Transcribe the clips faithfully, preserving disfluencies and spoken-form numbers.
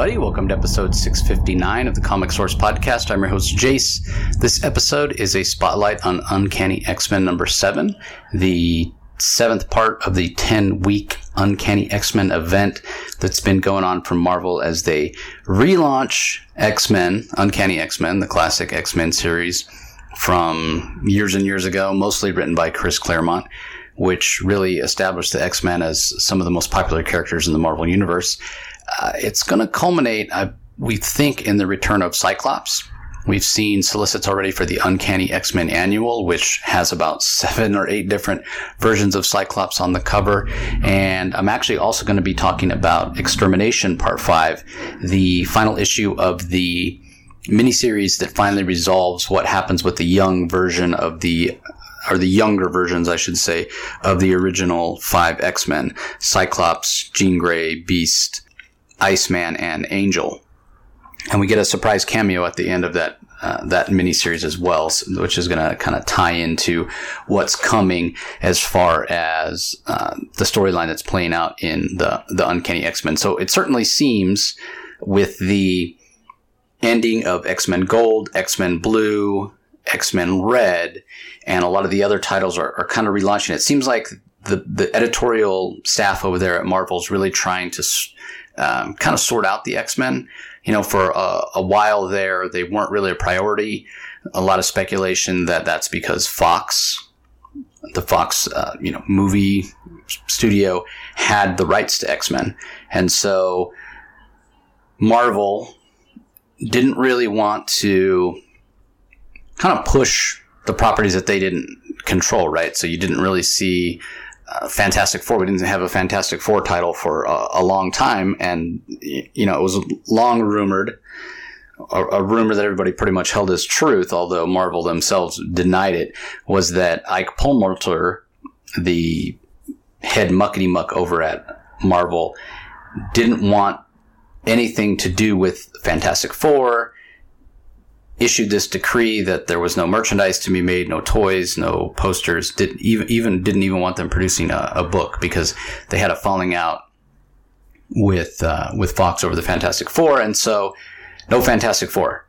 everybody. Welcome to episode six fifty-nine of the Comic Source Podcast. I'm your host, Jace. This episode is a spotlight on Uncanny X-Men number seven, the seventh part of the ten-week Uncanny X-Men event that's been going on from Marvel as they relaunch X-Men, Uncanny X-Men, the classic X-Men series from years and years ago, mostly written by Chris Claremont, which really established the X-Men as some of the most popular characters in the Marvel Universe. Uh, it's going to culminate, uh, we think, in the return of Cyclops. We've seen solicits already for the Uncanny X-Men Annual, which has about seven or eight different versions of Cyclops on the cover. And I'm actually also going to be talking about Extermination Part five, the final issue of the miniseries that finally resolves what happens with the young version of the or the younger versions, I should say, of the original five X-Men: Cyclops, Jean Grey, Beast, Iceman, and Angel. And we get a surprise cameo at the end of that uh, that miniseries as well, which is going to kind of tie into what's coming as far as uh, the storyline that's playing out in the, the Uncanny X-Men. So it certainly seems, with the ending of X-Men Gold, X-Men Blue, X-Men Red, and a lot of the other titles are, are kind of relaunching. It seems like the, the editorial staff over there at Marvel is really trying to um, kind of sort out the X-Men. You know, for a, a while there, they weren't really a priority. A lot of speculation that that's because Fox, the Fox, uh, you know, movie studio had the rights to X-Men. And so Marvel didn't really want to kind of push the properties that they didn't control, right? So you didn't really see uh, Fantastic Four. We didn't have a Fantastic Four title for a, a long time. And, you know, it was long rumored, a, a rumor that everybody pretty much held as truth, although Marvel themselves denied it, was that Ike Perlmutter, the head muckety-muck over at Marvel, didn't want anything to do with Fantastic Four, issued this decree that there was no merchandise to be made, no toys, no posters, didn't even, even didn't even want them producing a, a book because they had a falling out with uh, with Fox over the Fantastic Four, and so no Fantastic Four.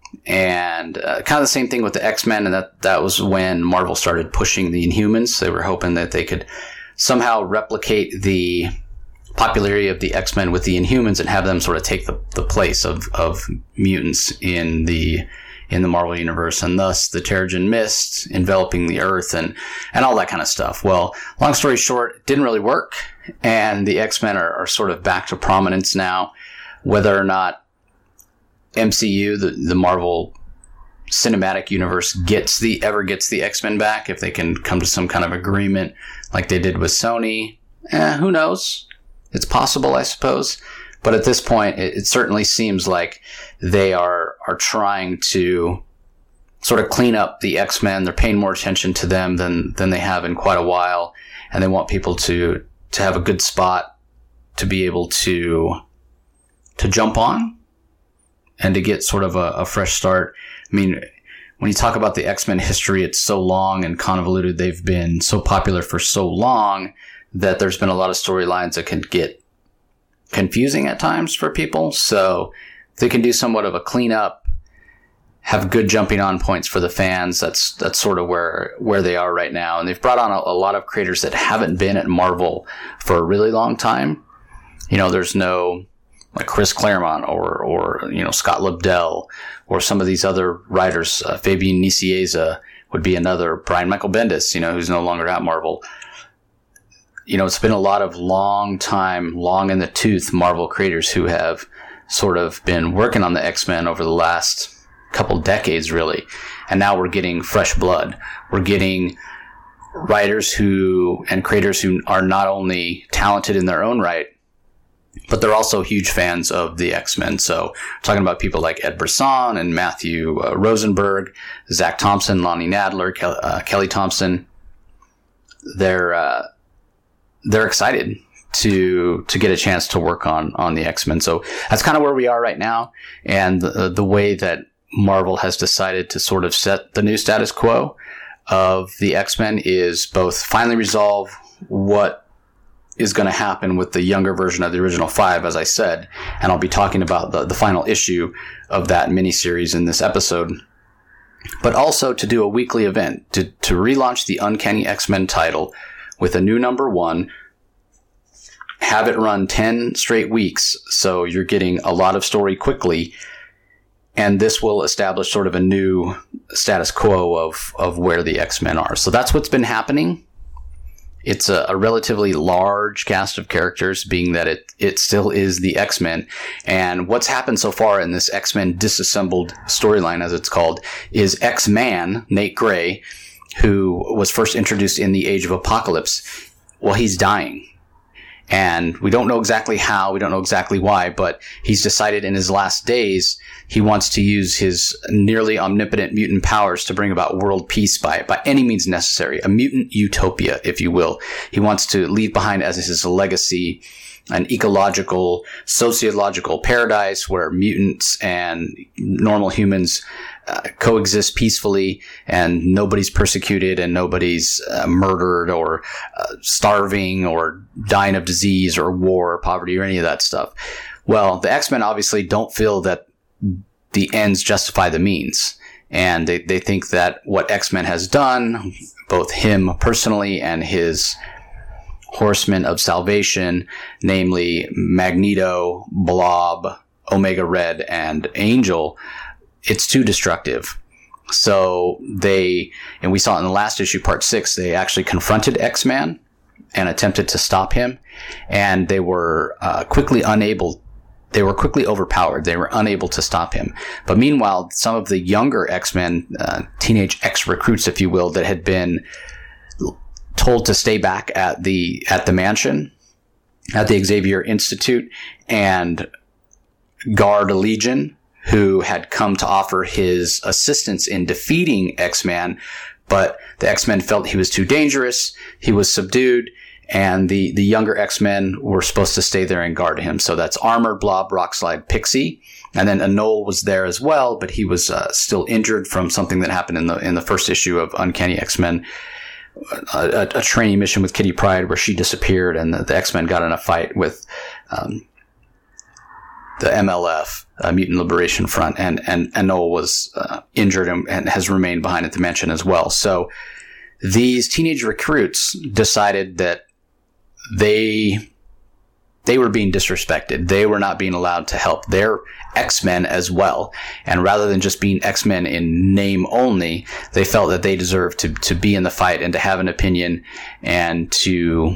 And uh, kind of the same thing with the X-Men, and that, that was when Marvel started pushing the Inhumans. They were hoping that they could somehow replicate the popularity of the X-Men with the Inhumans and have them sort of take the, the place of, of mutants in the in the Marvel Universe, and thus the Terrigen Mist enveloping the Earth and, and all that kind of stuff. Well, long story short, it didn't really work, and the X-Men are, are sort of back to prominence now. Whether or not M C U, the, the Marvel Cinematic Universe, gets the ever gets the X-Men back, if they can come to some kind of agreement like they did with Sony, eh, who knows? It's possible, I suppose. But at this point, it, it certainly seems like they are are trying to sort of clean up the X-Men. They're paying more attention to them than than they have in quite a while. And they want people to to have a good spot to be able to to jump on and to get sort of a, a fresh start. I mean, when you talk about the X-Men history, it's so long and convoluted. They've been so popular for so long that there's been a lot of storylines that can get confusing at times for people. So if they can do somewhat of a cleanup, have good jumping on points for the fans, that's that's sort of where where they are right now. And they've brought on a, a lot of creators that haven't been at Marvel for a really long time. You know, there's no like Chris Claremont or or you know Scott Lobdell or some of these other writers. Uh, Fabian Nicieza would be another. Brian Michael Bendis, you know, who's no longer at Marvel. You know, it's been a lot of long time, long in the tooth Marvel creators who have sort of been working on the X-Men over the last couple decades, really. And now we're getting fresh blood. We're getting writers who and creators who are not only talented in their own right, but they're also huge fans of the X-Men. So talking about people like Ed Brisson and Matthew uh, Rosenberg, Zach Thompson, Lonnie Nadler, Ke- uh, Kelly Thompson, they're... Uh, they're excited to to get a chance to work on on the X-Men. So that's kind of where we are right now. And the, the way that Marvel has decided to sort of set the new status quo of the X-Men is both finally resolve what is going to happen with the younger version of the original five, as I said, and I'll be talking about the, the final issue of that miniseries in this episode. But also to do a weekly event, to, to relaunch the Uncanny X-Men title with a new number one, have it run ten straight weeks, so you're getting a lot of story quickly, and this will establish sort of a new status quo of, of where the X-Men are. So that's what's been happening. It's a, a relatively large cast of characters, being that it, it still is the X-Men. And what's happened so far in this X-Men disassembled storyline, as it's called, is X-Man, Nate Gray, who was first introduced in the Age of Apocalypse. Well, he's dying. And we don't know exactly how, we don't know exactly why, but he's decided in his last days he wants to use his nearly omnipotent mutant powers to bring about world peace by by any means necessary, a mutant utopia, if you will. He wants to leave behind as his legacy an ecological, sociological paradise where mutants and normal humans uh, coexist peacefully, and nobody's persecuted and nobody's uh, murdered or uh, starving or dying of disease or war or poverty or any of that stuff. Well, the X-Men obviously don't feel that the ends justify the means. And they, they think that what X-Men has done, both him personally and his Horsemen of Salvation, namely Magneto, Blob, Omega Red, and Angel, it's too destructive. So they, and we saw in the last issue, part six, they actually confronted X-Man and attempted to stop him, and they were uh, quickly unable They were quickly overpowered. They were unable to stop him. But meanwhile, some of the younger X-Men, uh, teenage X-recruits, if you will, that had been told to stay back at the at the mansion, at the Xavier Institute, and guard Legion, who had come to offer his assistance in defeating X-Man, but the X-Men felt he was too dangerous. He was subdued. And the, the younger X-Men were supposed to stay there and guard him. So that's Armor, Blob, Rockslide, Pixie. And then Anole was there as well, but he was uh, still injured from something that happened in the in the first issue of Uncanny X-Men, a, a, a training mission with Kitty Pryde where she disappeared, and the, the X-Men got in a fight with um, the M L F, uh, Mutant Liberation Front, and, and Anole was uh, injured and, and has remained behind at the mansion as well. So these teenage recruits decided that they they were being disrespected. They were not being allowed to help. They're X-Men as well. And rather than just being X-Men in name only, they felt that they deserved to, to be in the fight and to have an opinion and to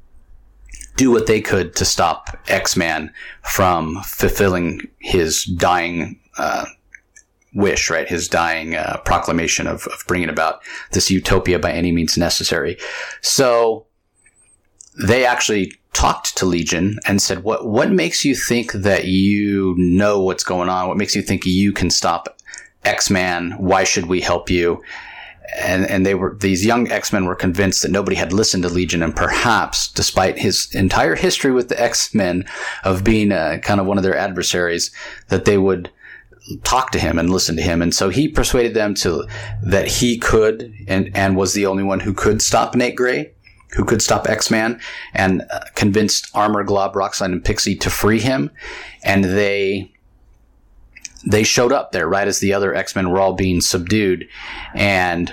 do what they could to stop X-Man from fulfilling his dying uh, wish, right? His dying uh, proclamation of, of bringing about this utopia by any means necessary. So they actually talked to Legion and said, what what makes you think that you know what's going on? What makes you think you can stop X-Man? Why should we help you? And and they were these young X-Men were convinced that nobody had listened to Legion, and perhaps, despite his entire history with the X-Men of being uh, kind of one of their adversaries, that they would talk to him and listen to him. And so he persuaded them to that he could and and was the only one who could stop Nate Gray, who could stop X-Man, and uh, convinced Armor, Glob, Rockslide, and Pixie to free him. And they they showed up there right as the other X-Men were all being subdued. And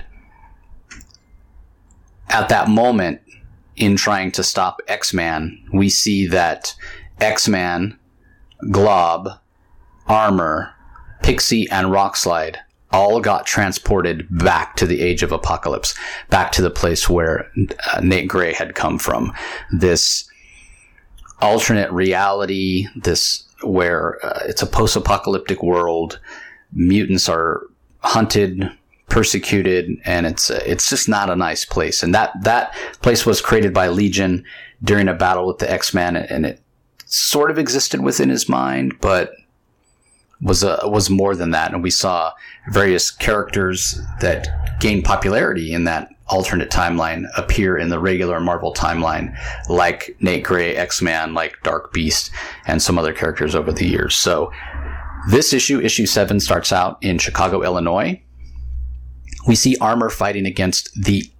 at that moment, in trying to stop X-Man, we see that X-Man, Glob, Armor, Pixie, and Rockslide all got transported back to the Age of Apocalypse, back to the place where uh, Nate Gray had come from. This alternate reality, this where uh, it's a post-apocalyptic world. Mutants are hunted, persecuted, and it's uh, it's just not a nice place. And that that place was created by Legion during a battle with the X-Men, and it sort of existed within his mind, but was a, was more than that. And we saw various characters that gained popularity in that alternate timeline appear in the regular Marvel timeline, like Nate Gray, X-Man, like Dark Beast, and some other characters over the years. So this issue, issue seven, starts out in Chicago, Illinois. We see Armor fighting against the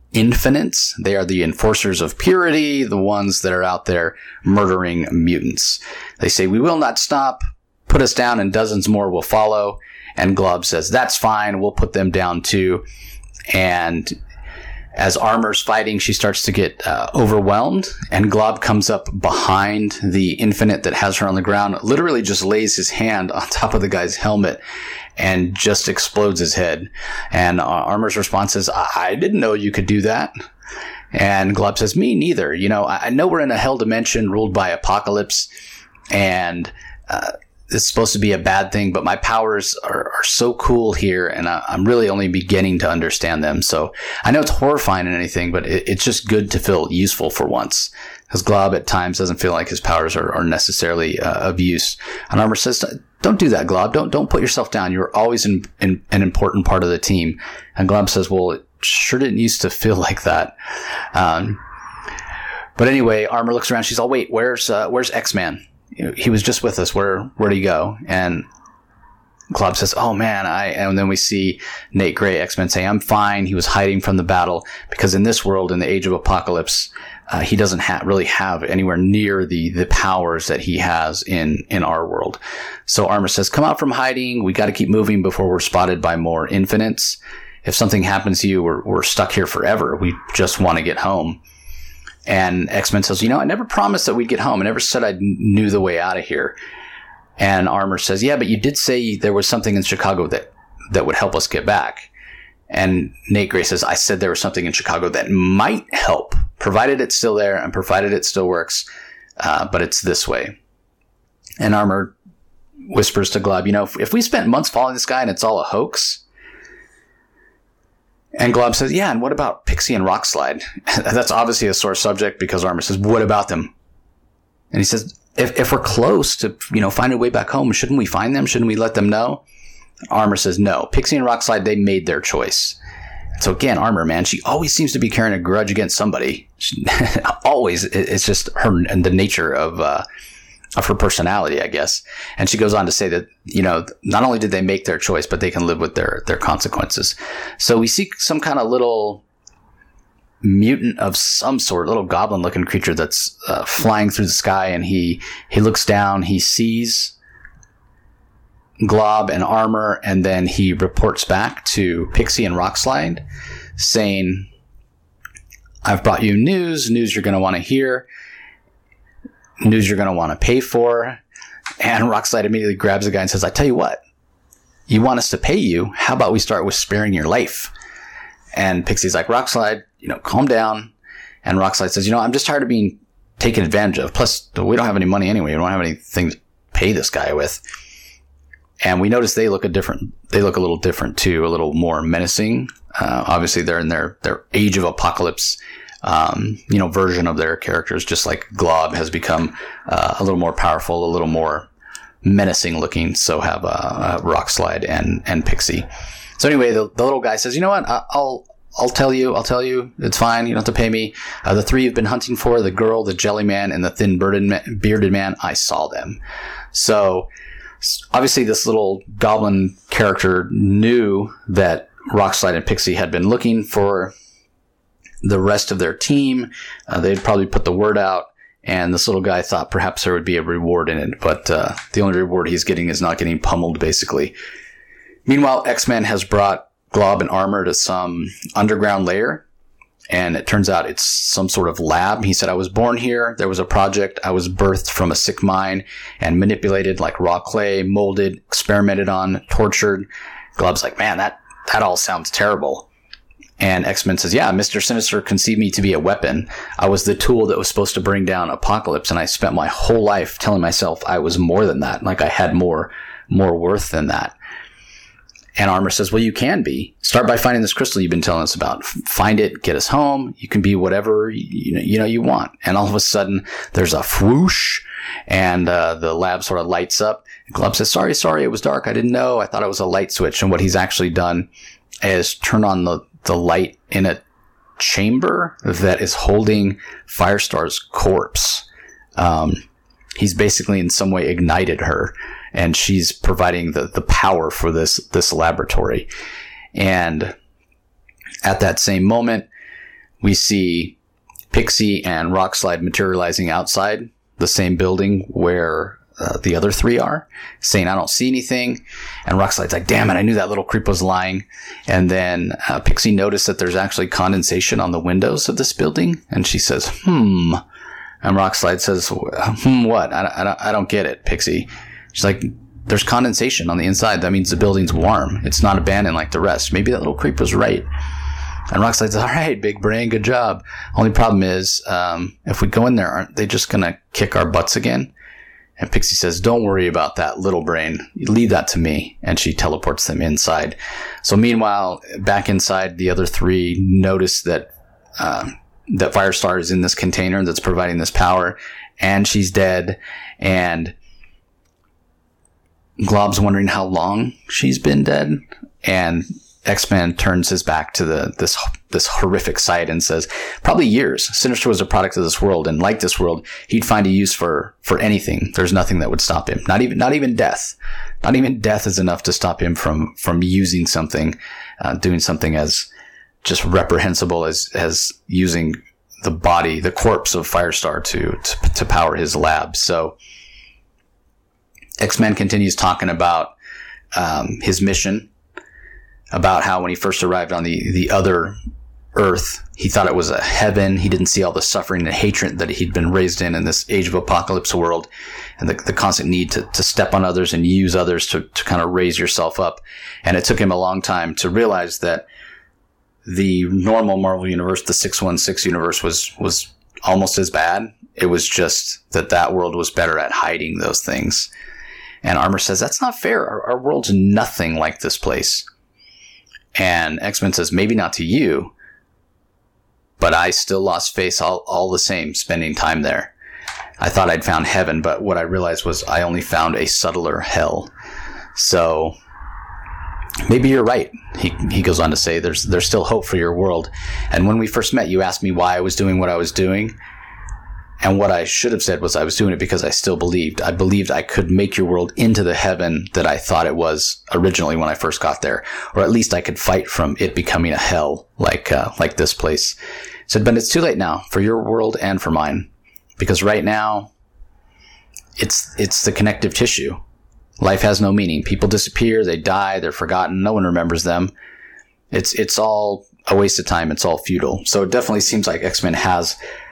Infinites. They are the enforcers of purity, the ones that are out there murdering mutants. They say, we will not stop. Put us down and dozens more will follow. And Glob says, that's fine. We'll put them down too. And as Armor's fighting, she starts to get uh, overwhelmed, and Glob comes up behind the Infinite that has her on the ground, literally just lays his hand on top of the guy's helmet and just explodes his head. And uh, Armor's response is, I-, I didn't know you could do that. And Glob says, me neither. You know, I, I know we're in a hell dimension ruled by Apocalypse, and uh, it's supposed to be a bad thing, but my powers are, are so cool here, and I, I'm really only beginning to understand them. So I know it's horrifying and anything, but it, it's just good to feel useful for once. Because Glob at times doesn't feel like his powers are, are necessarily uh, of use. And Armor says, don't do that, Glob. Don't don't put yourself down. You're always in, in, an important part of the team. And Glob says, well, it sure didn't used to feel like that. Um, but anyway, Armor looks around. She's all, wait, where's uh, where's X-Man? He was just with us. Where, where'd he go? And Glob says, oh man, I, and then we see Nate Gray, X-Men, say, I'm fine. He was hiding from the battle because in this world, in the Age of Apocalypse, uh, he doesn't ha- really have anywhere near the, the powers that he has in, in our world. So Armor says, come out from hiding. We got to keep moving before we're spotted by more Infinites. If something happens to you, we're, we're stuck here forever. We just want to get home. And X-Men says, you know, I never promised that we'd get home. I never said I knew the way out of here. And Armor says, yeah, but you did say there was something in Chicago that, that would help us get back. And Nate Gray says, I said there was something in Chicago that might help, provided it's still there and provided it still works. Uh, but it's this way. And Armor whispers to Glob, you know, if, if we spent months following this guy and it's all a hoax. And Glob says, yeah, and what about Pixie and Rockslide? That's obviously a sore subject because Armor says, what about them? And he says, if, if we're close to, you know, find a way back home, shouldn't we find them? Shouldn't we let them know? Armor says, no. Pixie and Rockslide, they made their choice. So again, Armor, man, she always seems to be carrying a grudge against somebody. She, always. It's just her and the nature of, uh, of her personality, I guess. And she goes on to say that, you know, not only did they make their choice, but they can live with their, their consequences. So we see some kind of little mutant of some sort, little goblin looking creature that's uh, flying through the sky. And he, he looks down, he sees Glob and Armor, and then he reports back to Pixie and Rockslide saying, I've brought you news, news you're going to want to hear. News you're going to want to pay for. And Rockslide immediately grabs the guy and says, I tell you what, you want us to pay you? How about we start with sparing your life? And Pixie's like, Rockslide, you know, calm down. And Rockslide says, you know, I'm just tired of being taken advantage of. Plus, we don't have any money anyway. We don't have anything to pay this guy with. And we notice they look a different, they look a little different too, a little more menacing. Uh, obviously they're in their, their Age of Apocalypse Um, you know, version of their characters, just like Glob has become uh, a little more powerful, a little more menacing looking. So have uh, uh, Rockslide and and Pixie. So anyway, the, the little guy says, "You know what? I, I'll I'll tell you. I'll tell you. It's fine. You don't have to pay me. Uh, the three you've been hunting for, the girl, the jelly man, and the thin bearded man, bearded man, I saw them." So obviously, this little goblin character knew that Rockslide and Pixie had been looking for the rest of their team. Uh, they'd probably put the word out, and this little guy thought perhaps there would be a reward in it, but uh, the only reward he's getting is not getting pummeled, basically. Meanwhile, X-Men has brought Glob and Armor to some underground lair, and it turns out it's some sort of lab. He said, I was born here, there was a project, I was birthed from a sick mind, and manipulated like raw clay, molded, experimented on, tortured. Glob's like, man, that, that all sounds terrible. And X-Men says, yeah, Mister Sinister conceived me to be a weapon. I was the tool that was supposed to bring down Apocalypse, and I spent my whole life telling myself I was more than that, like I had more more worth than that. And Armor says, well, you can be. Start by finding this crystal you've been telling us about. Find it, get us home. You can be whatever you know you, know, you want. And all of a sudden, there's a whoosh, and uh, the lab sort of lights up. And Glob says, sorry, sorry, it was dark. I didn't know. I thought it was a light switch. And what he's actually done is turn on the the light in a chamber that is holding Firestar's corpse. Um, he's basically in some way ignited her, and she's providing the, the power for this, this laboratory. And at that same moment, we see Pixie and Rockslide materializing outside the same building where uh, the other three are, saying, I don't see anything. And Rockslide's like, damn it, I knew that little creep was lying. And then uh, Pixie noticed that there's actually condensation on the windows of this building. And she says, hmm. And Rockslide says, hmm, what? I, I, I don't get it, Pixie. She's like, there's condensation on the inside. That means the building's warm. It's not abandoned like the rest. Maybe that little creep was right. And Rockslide's, all right, big brain, good job. Only problem is, um, if we go in there, aren't they just going to kick our butts again? And Pixie says, don't worry about that, little brain. Leave that to me. And she teleports them inside. So meanwhile, back inside, the other three notice that um, that Firestar is in this container that's providing this power, and she's dead. And Glob's wondering how long she's been dead. And X-Men turns his back to the this this horrific sight and says, probably years. Sinister was a product of this world, and like this world, he'd find a use for for anything. There's nothing that would stop him. Not even not even death. Not even death is enough to stop him from from using something, uh, doing something as just reprehensible as as using the body, the corpse of Firestar to to, to power his lab. So X-Men continues talking about um, his mission. About how when he first arrived on the, the other Earth, he thought it was a heaven. He didn't see all the suffering and hatred that he'd been raised in in this age of apocalypse world, and the, the constant need to, to step on others and use others to, to kind of raise yourself up. And it took him a long time to realize that the normal Marvel universe, the six one six universe, was, was almost as bad. It was just that that world was better at hiding those things. And Armor says, that's not fair. Our, our world's nothing like this place. And X-Men says, maybe not to you, but I still lost face all, all the same, spending time there. I thought I'd found heaven, but what I realized was I only found a subtler hell. So maybe you're right. He he goes on to say, there's there's still hope for your world. And when we first met, you asked me why I was doing what I was doing. And what I should have said was I was doing it because I still believed. I believed I could make your world into the heaven that I thought it was originally when I first got there. Or at least I could fight from it becoming a hell like uh, like this place. I said, but it's too late now for your world and for mine. Because right now, it's it's the connective tissue. Life has no meaning. People disappear, they die, they're forgotten, no one remembers them. It's, it's all a waste of time. It's all futile. So it definitely seems like X-Men has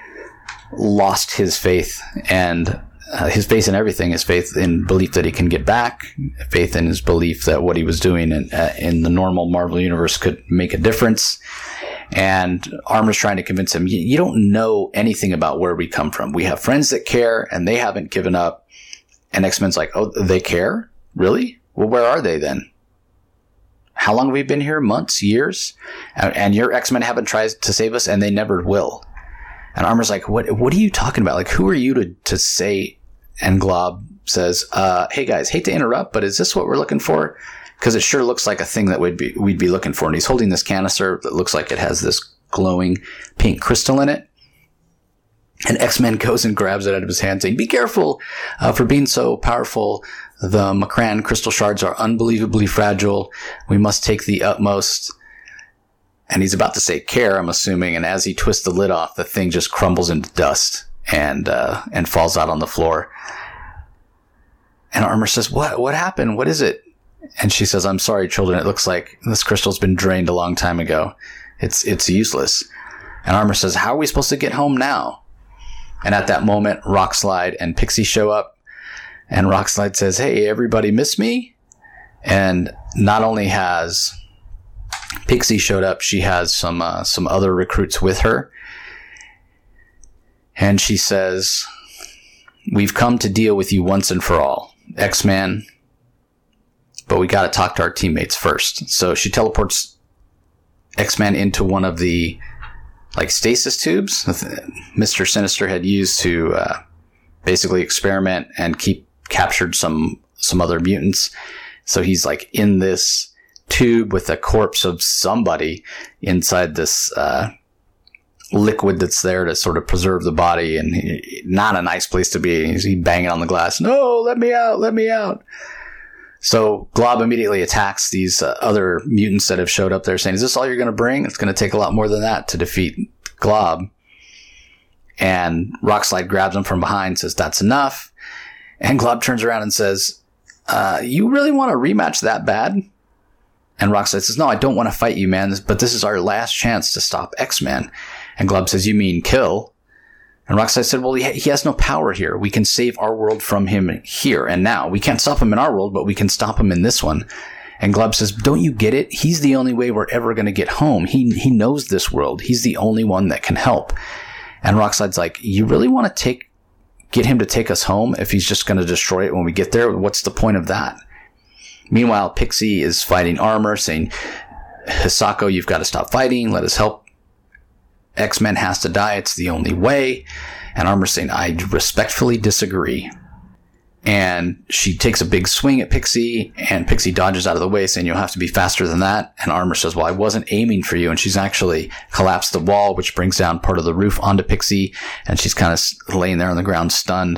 lost his faith, and uh, his faith in everything, his faith in belief that he can get back, faith in his belief that what he was doing in, uh, in the normal Marvel universe could make a difference. And Armor's trying to convince him, you don't know anything about where we come from. We have friends that care, and they haven't given up. And X-Men's like, oh, they care? Really? Well, where are they then? How long have we been here? Months? Years? And, and your X-Men haven't tried to save us, and they never will. And Armor's like, what What are you talking about? Like, who are you to, to say? And Glob says, uh, hey guys, hate to interrupt, but is this what we're looking for? Because it sure looks like a thing that we'd be, we'd be looking for. And he's holding this canister that looks like it has this glowing pink crystal in it. And X-Men goes and grabs it out of his hand, saying, be careful uh, for being so powerful. The Makran crystal shards are unbelievably fragile. We must take the utmost. And he's about to say care, I'm assuming. And as he twists the lid off, the thing just crumbles into dust and uh, and falls out on the floor. And Armor says, what? What happened? What is it? And she says, I'm sorry, children. It looks like this crystal's been drained a long time ago. It's it's useless. And Armor says, how are we supposed to get home now? And at that moment, Rockslide and Pixie show up. And Rockslide says, hey, everybody miss me? And not only has Pixie showed up, she has some uh, some other recruits with her. And she says, we've come to deal with you once and for all, X-Man, but we got to talk to our teammates first. So she teleports X-Man into one of the like stasis tubes Mister Sinister had used to uh, basically experiment and keep captured some some other mutants. So he's like in this tube with a corpse of somebody inside this uh, liquid that's there to sort of preserve the body, and he, not a nice place to be. He's he banging on the glass. No, let me out, let me out. So Glob immediately attacks these uh, other mutants that have showed up there, saying, is this all you're going to bring? It's going to take a lot more than that to defeat Glob. And Rockslide grabs him from behind and says, that's enough. And Glob turns around and says, uh, you really want a rematch that bad? And Rockslide says, no, I don't want to fight you, man, but this is our last chance to stop X-Men. And Glob says, you mean kill? And Rockslide said, well, he, he has no power here. We can save our world from him here and now. We can't stop him in our world, but we can stop him in this one. And Glob says, don't you get it? He's the only way we're ever going to get home. He he knows this world. He's the only one that can help. And Rockslide's like, you really want to take get him to take us home if he's just going to destroy it when we get there? What's the point of that? Meanwhile, Pixie is fighting Armor, saying, Hisako, you've got to stop fighting. Let us help. X-Men has to die. It's the only way. And Armor's saying, I respectfully disagree. And she takes a big swing at Pixie, and Pixie dodges out of the way, saying, you'll have to be faster than that. And Armor says, well, I wasn't aiming for you. And she's actually collapsed the wall, which brings down part of the roof onto Pixie. And she's kind of laying there on the ground, stunned.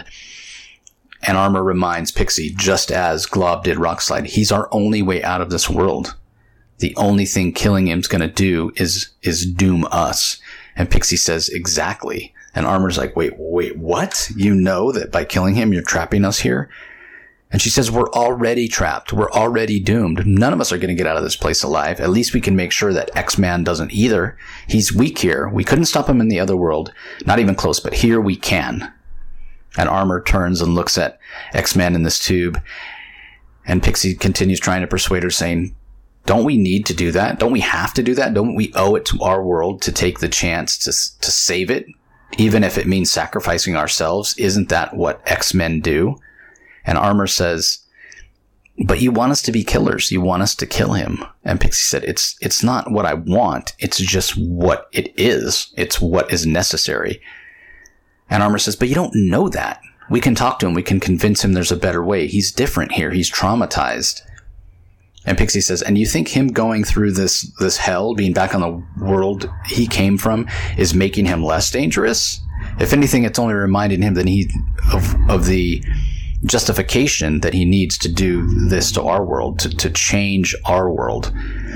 And Armor reminds Pixie, just as Glob did Rockslide, he's our only way out of this world. The only thing killing him's going to do is, is doom us. And Pixie says, exactly. And Armor's like, wait, wait, what? You know that by killing him, you're trapping us here? And she says, we're already trapped. We're already doomed. None of us are going to get out of this place alive. At least we can make sure that X-Man doesn't either. He's weak here. We couldn't stop him in the other world. Not even close, but here we can. And Armor turns and looks at X-Man in this tube. And Pixie continues trying to persuade her, saying, don't we need to do that? Don't we have to do that? Don't we owe it to our world to take the chance to to save it? Even if it means sacrificing ourselves, isn't that what X-Men do? And Armor says, but you want us to be killers. You want us to kill him. And Pixie said, it's it's not what I want. It's just what it is. It's what is necessary. And Armor says, but you don't know that. We can talk to him. We can convince him there's a better way. He's different here. He's traumatized. And Pixie says, and you think him going through this, this hell, being back on the world he came from, is making him less dangerous? If anything, it's only reminding him that he, of, of the justification that he needs to do this to our world, to, to change our world.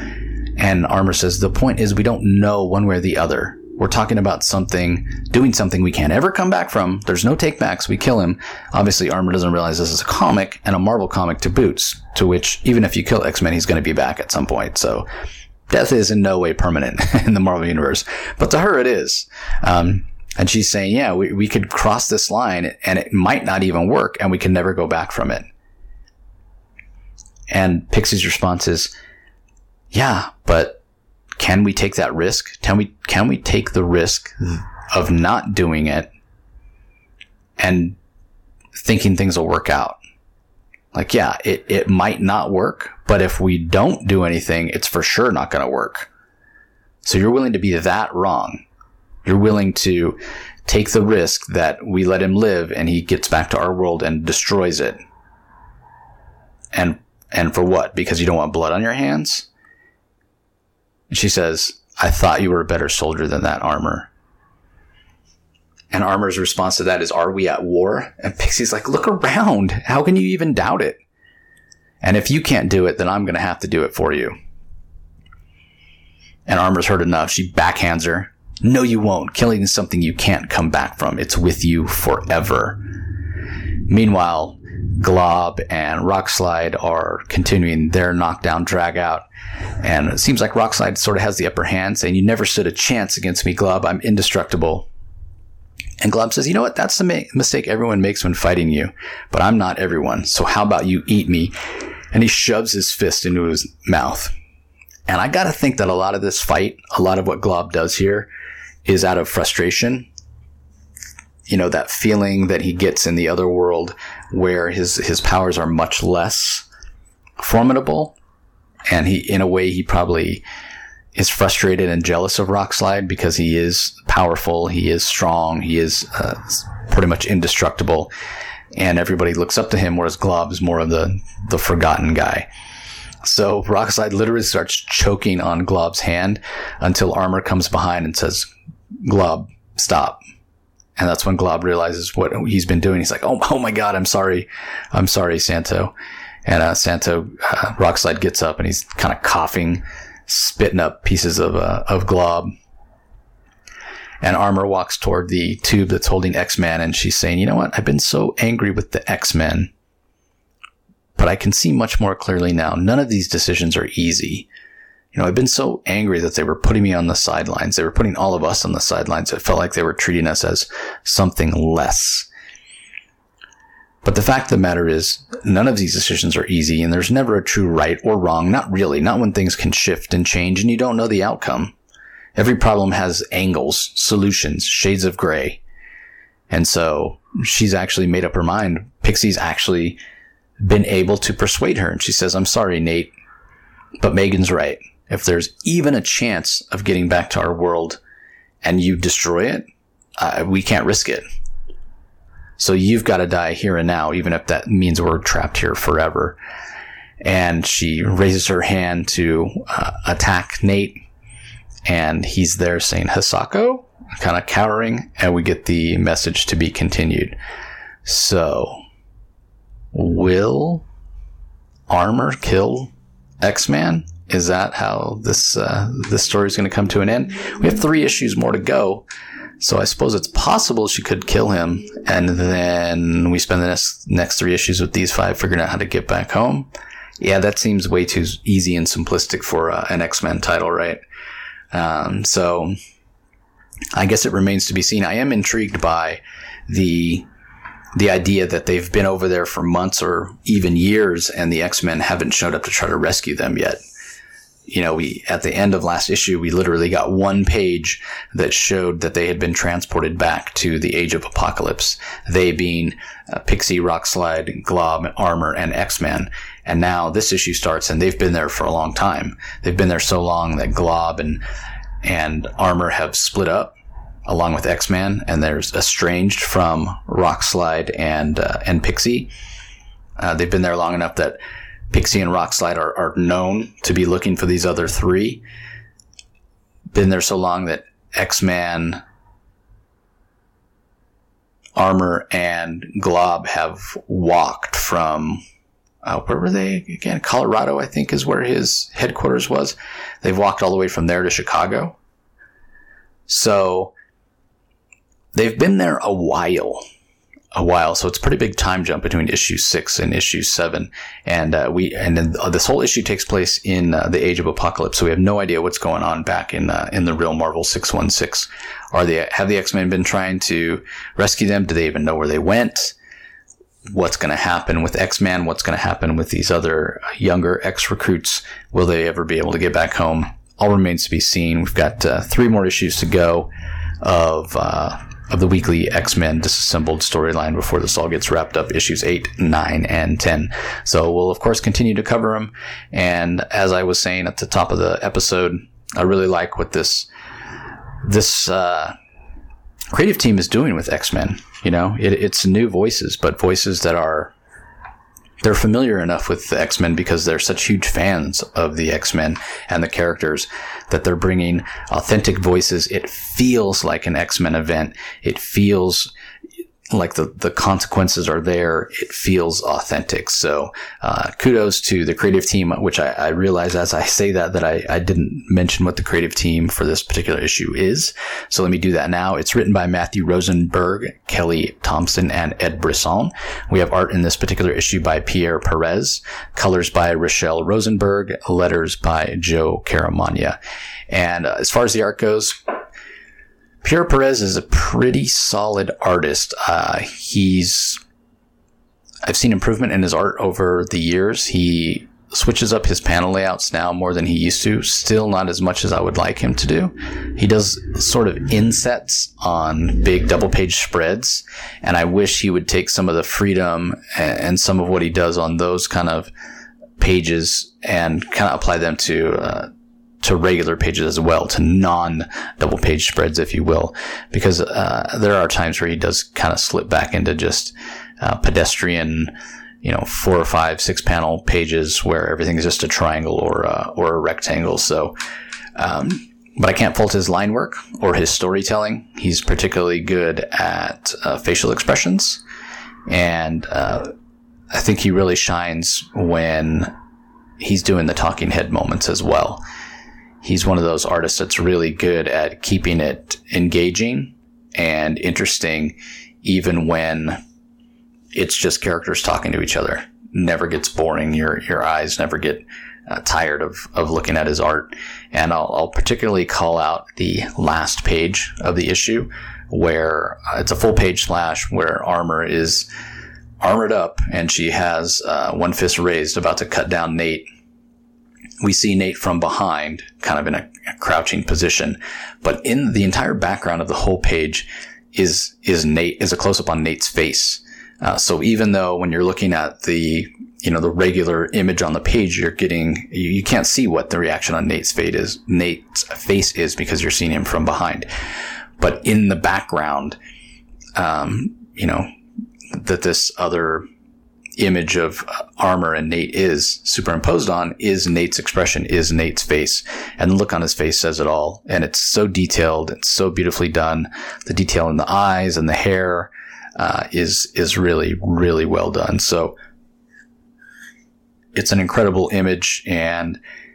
And Armor says, the point is we don't know one way or the other. We're talking about something, doing something we can't ever come back from. There's no takebacks. We kill him. Obviously, Armor doesn't realize this is a comic, and a Marvel comic to boots, to which, even if you kill X-Men, he's going to be back at some point. So, death is in no way permanent in the Marvel Universe. But to her, it is. Um, and she's saying, yeah, we, we could cross this line, and it might not even work, and we can never go back from it. And Pixie's response is, yeah, but can we take that risk? Can we, can we take the risk of not doing it and thinking things will work out? Like, yeah, it, it might not work, but if we don't do anything, it's for sure not going to work. So you're willing to be that wrong. You're willing to take the risk that we let him live and he gets back to our world and destroys it. And, and for what? Because you don't want blood on your hands? And she says, I thought you were a better soldier than that, Armor. And Armor's response to that is, are we at war? And Pixie's like, look around. How can you even doubt it? And if you can't do it, then I'm going to have to do it for you. And Armor's heard enough. She backhands her. No, you won't. Killing is something you can't come back from. It's with you forever. Meanwhile, Glob and Rockslide are continuing their knockdown drag out. And it seems like Rockslide sort of has the upper hand, saying, you never stood a chance against me, Glob. I'm indestructible. And Glob says, you know what? That's the ma- mistake everyone makes when fighting you. But I'm not everyone. So how about you eat me? And he shoves his fist into his mouth. And I got to think that a lot of this fight, a lot of what Glob does here is out of frustration. You know, that feeling that he gets in the other world where his, his powers are much less formidable. And he, in a way, he probably is frustrated and jealous of Rockslide because he is powerful, he is strong, he is uh, pretty much indestructible, and everybody looks up to him, whereas Glob is more of the, the forgotten guy. So Rockslide literally starts choking on Glob's hand until Armor comes behind and says, Glob, stop. And that's when Glob realizes what he's been doing. He's like, oh, oh my God, I'm sorry. I'm sorry, Santo. And uh, Santo, uh, Rockslide gets up and he's kind of coughing, spitting up pieces of uh, of Glob. And Armor walks toward the tube that's holding X-Man, and she's saying, you know what? I've been so angry with the X-Men, but I can see much more clearly now. None of these decisions are easy. You know, I've been so angry that they were putting me on the sidelines. They were putting all of us on the sidelines. It felt like they were treating us as something less. But the fact of the matter is, none of these decisions are easy, and there's never a true right or wrong. Not really. Not when things can shift and change and you don't know the outcome. Every problem has angles, solutions, shades of gray. And so she's actually made up her mind. Pixie's actually been able to persuade her. And she says, I'm sorry, Nate, but Megan's right. If there's even a chance of getting back to our world and you destroy it, uh, we can't risk it. So you've got to die here and now, even if that means we're trapped here forever. And she raises her hand to uh, attack Nate. And he's there saying, Hisako? Kind of cowering. And we get the message to be continued. So, will Armor kill X-Man? Is that how this uh, this story is going to come to an end? We have three issues more to go. So I suppose it's possible she could kill him, and then we spend the next, next three issues with these five figuring out how to get back home. Yeah, that seems way too easy and simplistic for uh, an X-Men title, right? Um, so I guess it remains to be seen. I am intrigued by the the idea that they've been over there for months or even years, and the X-Men haven't showed up to try to rescue them yet. You know, we, at the end of last issue, we literally got one page that showed that they had been transported back to the Age of Apocalypse. They being uh, Pixie, Rockslide, Glob, Armor, and X-Men. And now this issue starts, and they've been there for a long time. They've been there so long that Glob and, and Armor have split up along with X-Men, and there's estranged from Rockslide and, uh, and Pixie. Uh, they've been there long enough that Pixie and Rockslide are, are known to be looking for these other three. Been there so long that X-Man, Armor, and Glob have walked from, uh, where were they again? Colorado, I think, is where his headquarters was. They've walked all the way from there to Chicago. So they've been there a while. A while, so it's a pretty big time jump between issue six and issue seven, and uh, we and then this whole issue takes place in uh, the Age of Apocalypse. So we have no idea what's going on back in uh, in the real Marvel six one six. Are they have the X-Men been trying to rescue them? Do they even know where they went? What's going to happen with X-Man? What's going to happen with these other younger X-recruits? Will they ever be able to get back home? All remains to be seen. We've got uh, three more issues to go of. Uh, of the weekly X-Men Disassembled storyline before this all gets wrapped up, issues eight, nine, and ten. So we'll, of course, continue to cover them. And as I was saying at the top of the episode, I really like what this this uh, creative team is doing with X-Men. You know, it, it's new voices, but voices that are they're familiar enough with the X-Men because they're such huge fans of the X-Men and the characters that they're bringing authentic voices. It feels like an X-Men event. It feels like the, the consequences are there. It feels authentic. So uh, kudos to the creative team, which I, I realize as I say that, that I, I didn't mention what the creative team for this particular issue is. So let me do that now. It's written by Matthew Rosenberg, Kelly Thompson, and Ed Brisson. We have art in this particular issue by Pierre Perez, colors by Rochelle Rosenberg, letters by Joe Caramagna. And uh, as far as the art goes, Pierre Perez is a pretty solid artist. Uh, he's, I've seen improvement in his art over the years. He switches up his panel layouts now more than he used to. Still not as much as I would like him to do. He does sort of insets on big double page spreads. And I wish he would take some of the freedom and some of what he does on those kind of pages and kind of apply them to, uh, to regular pages as well, to non-double page spreads, if you will, because uh, there are times where he does kind of slip back into just uh, pedestrian, you know, four or five, six panel pages where everything is just a triangle or a, or a rectangle. So, um, but I can't fault his line work or his storytelling. He's particularly good at uh, facial expressions, and uh, I think he really shines when he's doing the talking head moments as well. he's one of those artists that's really good at keeping it engaging and interesting, even when it's just characters talking to each other. Never gets boring. Your your eyes never get uh, tired of, of looking at his art. And I'll, I'll particularly call out the last page of the issue, where uh, it's a full page slash where Armor is armored up and she has uh, one fist raised, about to cut down Nate. We see Nate from behind, kind of in a, a crouching position, but in the entire background of the whole page is is Nate is a close up on Nate's face. Uh, so even though when you're looking at the, you know, the regular image on the page, you're getting, you, you can't see what the reaction on Nate's face is, Nate's face is, because you're seeing him from behind. But in the background, um, you know, that this other image of Armor and Nate is superimposed on is Nate's expression, is Nate's face. And the look on his face says it all. And it's so detailed. It's so beautifully done. The detail in the eyes and the hair, Uh, is is really, really well done. So it's an incredible image, and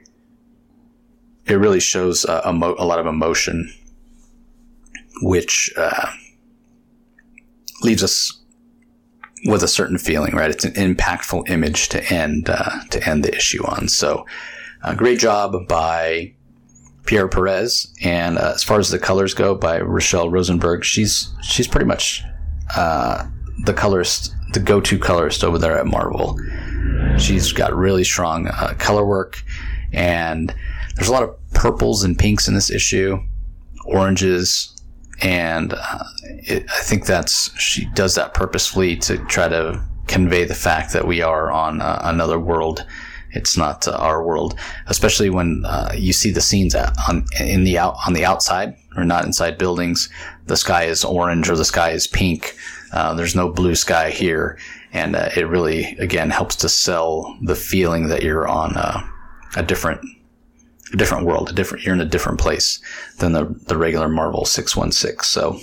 it really shows a, a, mo- a lot of emotion, which uh, leaves us with a certain feeling, right? It's an impactful image to end uh, to end the issue on. So uh, great job by Pierre Perez, and uh, as far as the colors go, by Rachelle Rosenberg. She's she's pretty much Uh, the colorist, the go-to colorist over there at Marvel. She's got really strong uh, color work, and there's a lot of purples and pinks in this issue, oranges, and uh, it, I think that's, she does that purposefully to try to convey the fact that we are on uh, another world. It's not uh, our world, especially when uh, you see the scenes at, on in the out on the outside, or not inside buildings. The sky is orange or the sky is pink. Uh, there's no blue sky here, and uh, it really, again, helps to sell the feeling that you're on uh, a different, a different world. A different, you're in a different place than the the regular Marvel six one six. So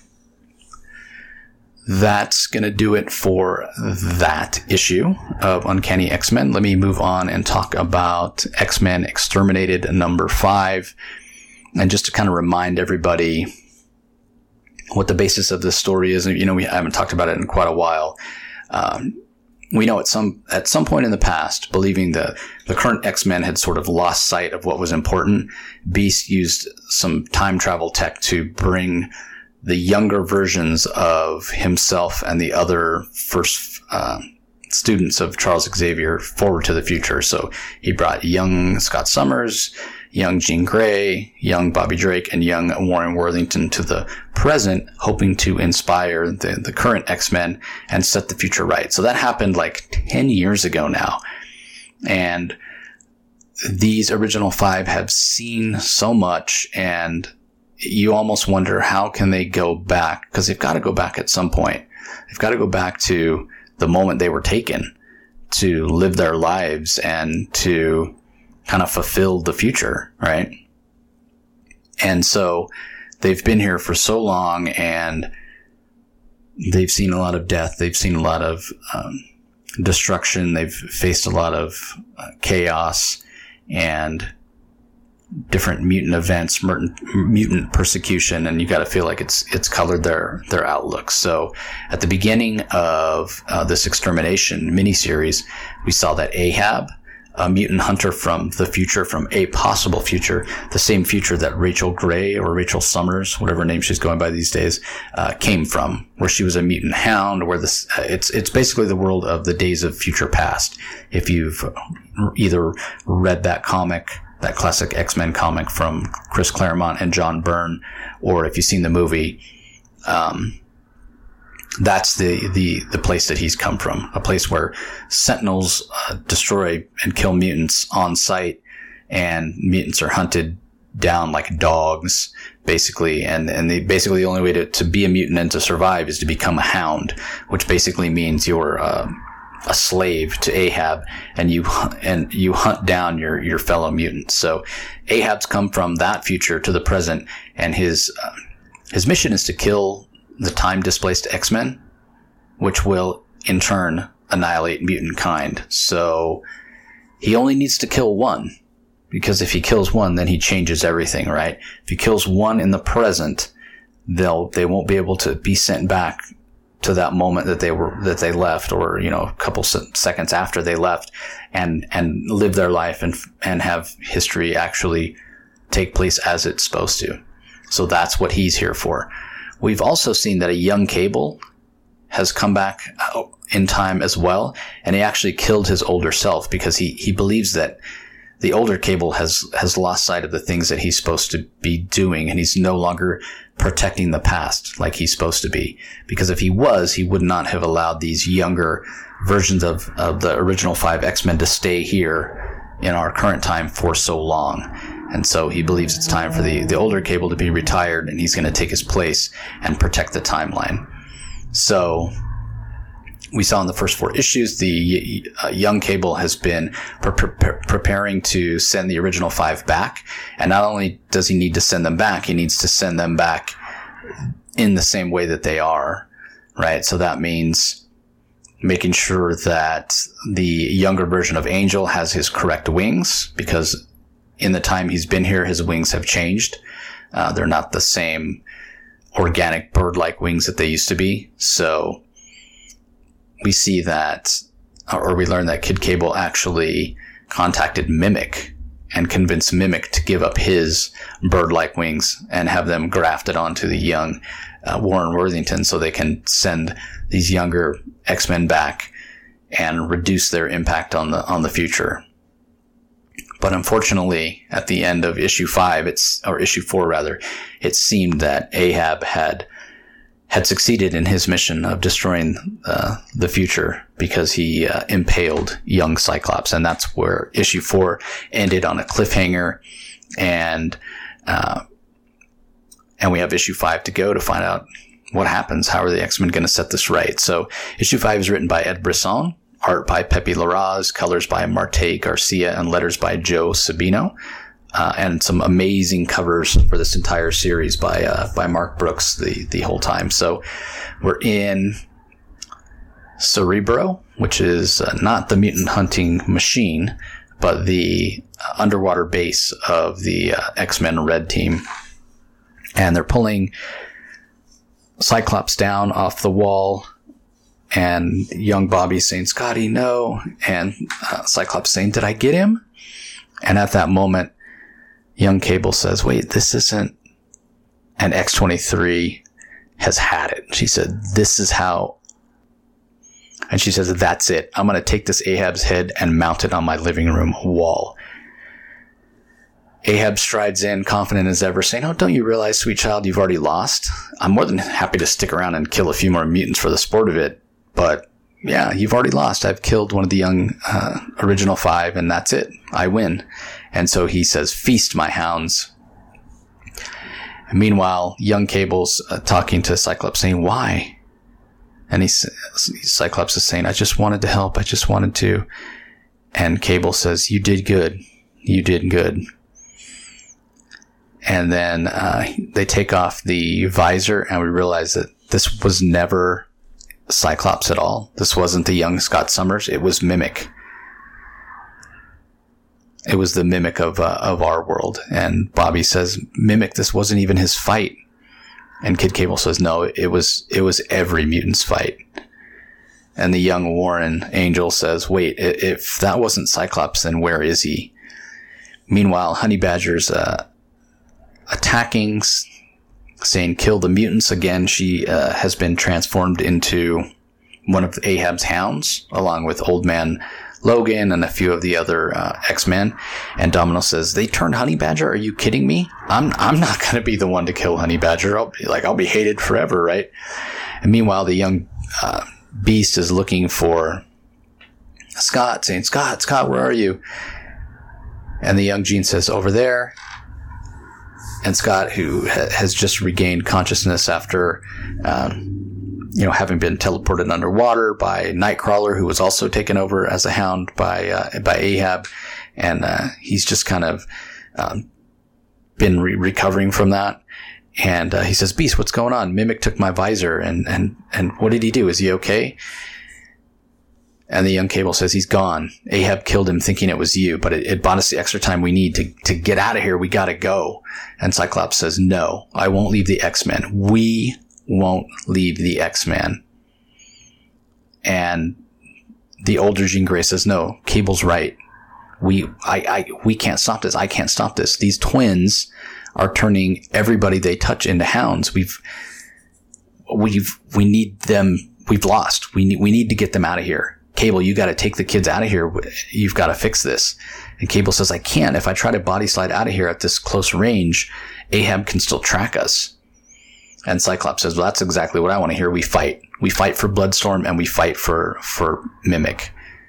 that's going to do it for that issue of Uncanny X-Men. Let me move on and talk about X-Men Exterminated number five. And just to kind of remind everybody what the basis of this story is. You know, we haven't talked about it in quite a while. Um, we know at some at some point in the past, believing the, the current X-Men had sort of lost sight of what was important, Beast used some time travel tech to bring the younger versions of himself and the other first uh, students of Charles Xavier forward to the future. So he brought young Scott Summers, young Jean Grey, young Bobby Drake, and young Warren Worthington to the present, hoping to inspire the, the current X-Men and set the future right. So that happened like ten years ago now. And these original five have seen so much, and you almost wonder, how can they go back? Because they've got to go back at some point. They've got to go back to the moment they were taken to live their lives and to kind of fulfill the future, right? And so they've been here for so long, and they've seen a lot of death. They've seen a lot of um, destruction. They've faced a lot of uh, chaos and different mutant events, mutant, mutant persecution, and you got to feel like it's it's colored their their outlook. So at the beginning of uh, this extermination miniseries, we saw that Ahab, a mutant hunter from the future, from a possible future, the same future that Rachel Gray or Rachel Summers, whatever name she's going by these days, uh, came from, where she was a mutant hound. Where this, uh, it's it's basically the world of the Days of Future Past. If you've either read that comic, that classic X-Men comic from Chris Claremont and John Byrne, or if you've seen the movie, um, that's the, the, the place that he's come from, a place where Sentinels uh, destroy and kill mutants on sight, and mutants are hunted down like dogs, basically. And, and they, basically the only way to, to be a mutant and to survive is to become a hound, which basically means you're uh, a slave to Ahab, and you and you hunt down your, your fellow mutants. So Ahab's come from that future to the present, and his uh, his mission is to kill the time-displaced X-Men, which will, in turn, annihilate mutant kind. So he only needs to kill one, because if he kills one, then he changes everything, right? If he kills one in the present, they'll they won't be able to be sent back to that moment that they were that they left, or you know, a couple seconds after they left, and and live their life and and have history actually take place as it's supposed to. So that's what he's here for. We've also seen that a young Cable has come back in time as well, and he actually killed his older self because he he believes that the older Cable has has lost sight of the things that he's supposed to be doing, and he's no longer protecting the past like he's supposed to be. Because if he was, he would not have allowed these younger versions of, of the original five X-Men to stay here in our current time for so long. And so he believes it's time for the, the older Cable to be retired, and he's going to take his place and protect the timeline. So we saw in the first four issues, the uh, young Cable has been pre- pre- preparing to send the original five back. And not only does he need to send them back, he needs to send them back in the same way that they are, right? So that means making sure that the younger version of Angel has his correct wings, because in the time he's been here, his wings have changed. Uh, they're not the same organic bird-like wings that they used to be. So we see that, or we learn that Kid Cable actually contacted Mimic and convinced Mimic to give up his bird-like wings and have them grafted onto the young uh, Warren Worthington, so they can send these younger X-Men back and reduce their impact on the on the future. But unfortunately, at the end of issue five, it's or issue four rather, it seemed that Ahab had had succeeded in his mission of destroying uh, the future, because he uh, impaled young Cyclops, and that's where issue four ended, on a cliffhanger, and uh, and we have issue five to go to find out what happens. How are the X-Men going to set this right? So issue five is written by Ed Brisson, art by Pepe Larraz, colors by Marte Garcia, and letters by Joe Sabino. Uh, and some amazing covers for this entire series by uh, by Mark Brooks the, the whole time. So we're in Cerebro, which is uh, not the mutant hunting machine, but the uh, underwater base of the uh, X-Men Red Team. And they're pulling Cyclops down off the wall, and young Bobby's saying, "Scotty, no." And uh, Cyclops saying, "Did I get him?" And at that moment, young Cable says, "Wait, this isn't," and X twenty-three has had it. She said, "This is how," and she says, "That's it. I'm going to take this Ahab's head and mount it on my living room wall." Ahab strides in, confident as ever, saying, "Oh, don't you realize, sweet child, you've already lost? I'm more than happy to stick around and kill a few more mutants for the sport of it, but yeah, you've already lost. I've killed one of the young uh, original five, and that's it. I win." And so he says, "Feast, my hounds." And meanwhile, young Cable's uh, talking to Cyclops, saying, "Why?" And he, Cyclops is saying, "I just wanted to help. I just wanted to." And Cable says, "You did good. You did good." And then uh, they take off the visor, and we realize that this was never Cyclops at all. This wasn't the young Scott Summers. It was Mimic. It was the Mimic of uh, of our world. And Bobby says, "Mimic, this wasn't even his fight." And Kid Cable says, "No, it was it was every mutant's fight." And the young Warren Angel says, "Wait, if that wasn't Cyclops, then where is he?" Meanwhile, Honey Badger's uh, attacking, saying, "Kill the mutants." Again, she uh, has been transformed into one of Ahab's hounds, along with Old Man Logan and a few of the other uh, X-Men. And Domino says, "They turned Honey Badger? Are you kidding me? I'm I'm not going to be the one to kill Honey Badger. I'll be like I'll be hated forever, right?" And meanwhile, the young uh, Beast is looking for Scott, saying, "Scott, Scott, where are you?" And the young Jean says, "Over there." And Scott, who ha- has just regained consciousness after, um, you know, having been teleported underwater by Nightcrawler, who was also taken over as a hound by uh, by Ahab, and uh, he's just kind of um, been re- recovering from that. And uh, he says, "Beast, what's going on? Mimic took my visor, and and and what did he do? Is he okay?" And the young Cable says, he's gone. Ahab killed him thinking it was you, but it, it bought us the extra time we need to, to get out of here. We got to go. And Cyclops says, no, I won't leave the X-Men. We won't leave the X-Men. And the older Jean Grey says, no, Cable's right. We, I, I, we can't stop this. I can't stop this. These twins are turning everybody they touch into hounds. We've, we've, we need them. We've lost. We need, we need to get them out of here. Cable, you got to take the kids out of here. You've got to fix this. And Cable says, I can't. If I try to body slide out of here at this close range, Ahab can still track us. And Cyclops says, well, that's exactly what I want to hear. We fight. We fight for Bloodstorm and we fight for, for Mimic.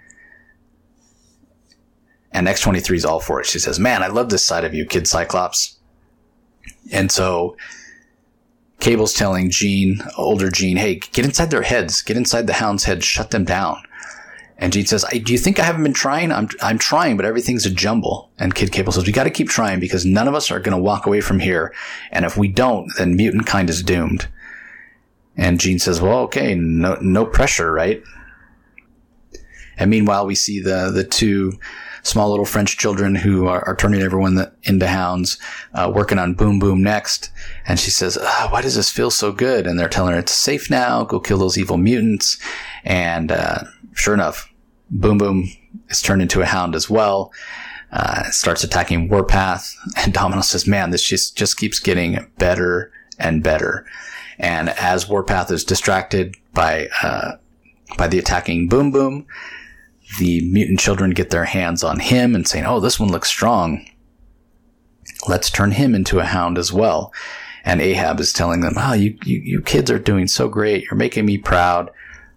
And X twenty-three is all for it. She says, man, I love this side of you, kid Cyclops. And so Cable's telling Jean, older Jean, hey, get inside their heads. Get inside the hound's head. Shut them down. And Jean says, do you think I haven't been trying? I'm I'm trying, but everything's a jumble. And Kid Cable says, we got to keep trying because none of us are going to walk away from here. And if we don't, then mutant kind is doomed. And Jean says, well, okay, no no pressure, right? And meanwhile, we see the the two small little French children who are, are turning everyone into hounds, uh, working on Boom Boom next. And she says, oh, why does this feel so good? And they're telling her it's safe now. Go kill those evil mutants. And uh, sure enough, Boom Boom is turned into a hound as well. Uh, starts attacking Warpath. And Domino says, man, this just, just keeps getting better and better. And as Warpath is distracted by uh, by the attacking Boom Boom, the mutant children get their hands on him and saying, oh, this one looks strong. Let's turn him into a hound as well. And Ahab is telling them, oh, you, you, you kids are doing so great. You're making me proud.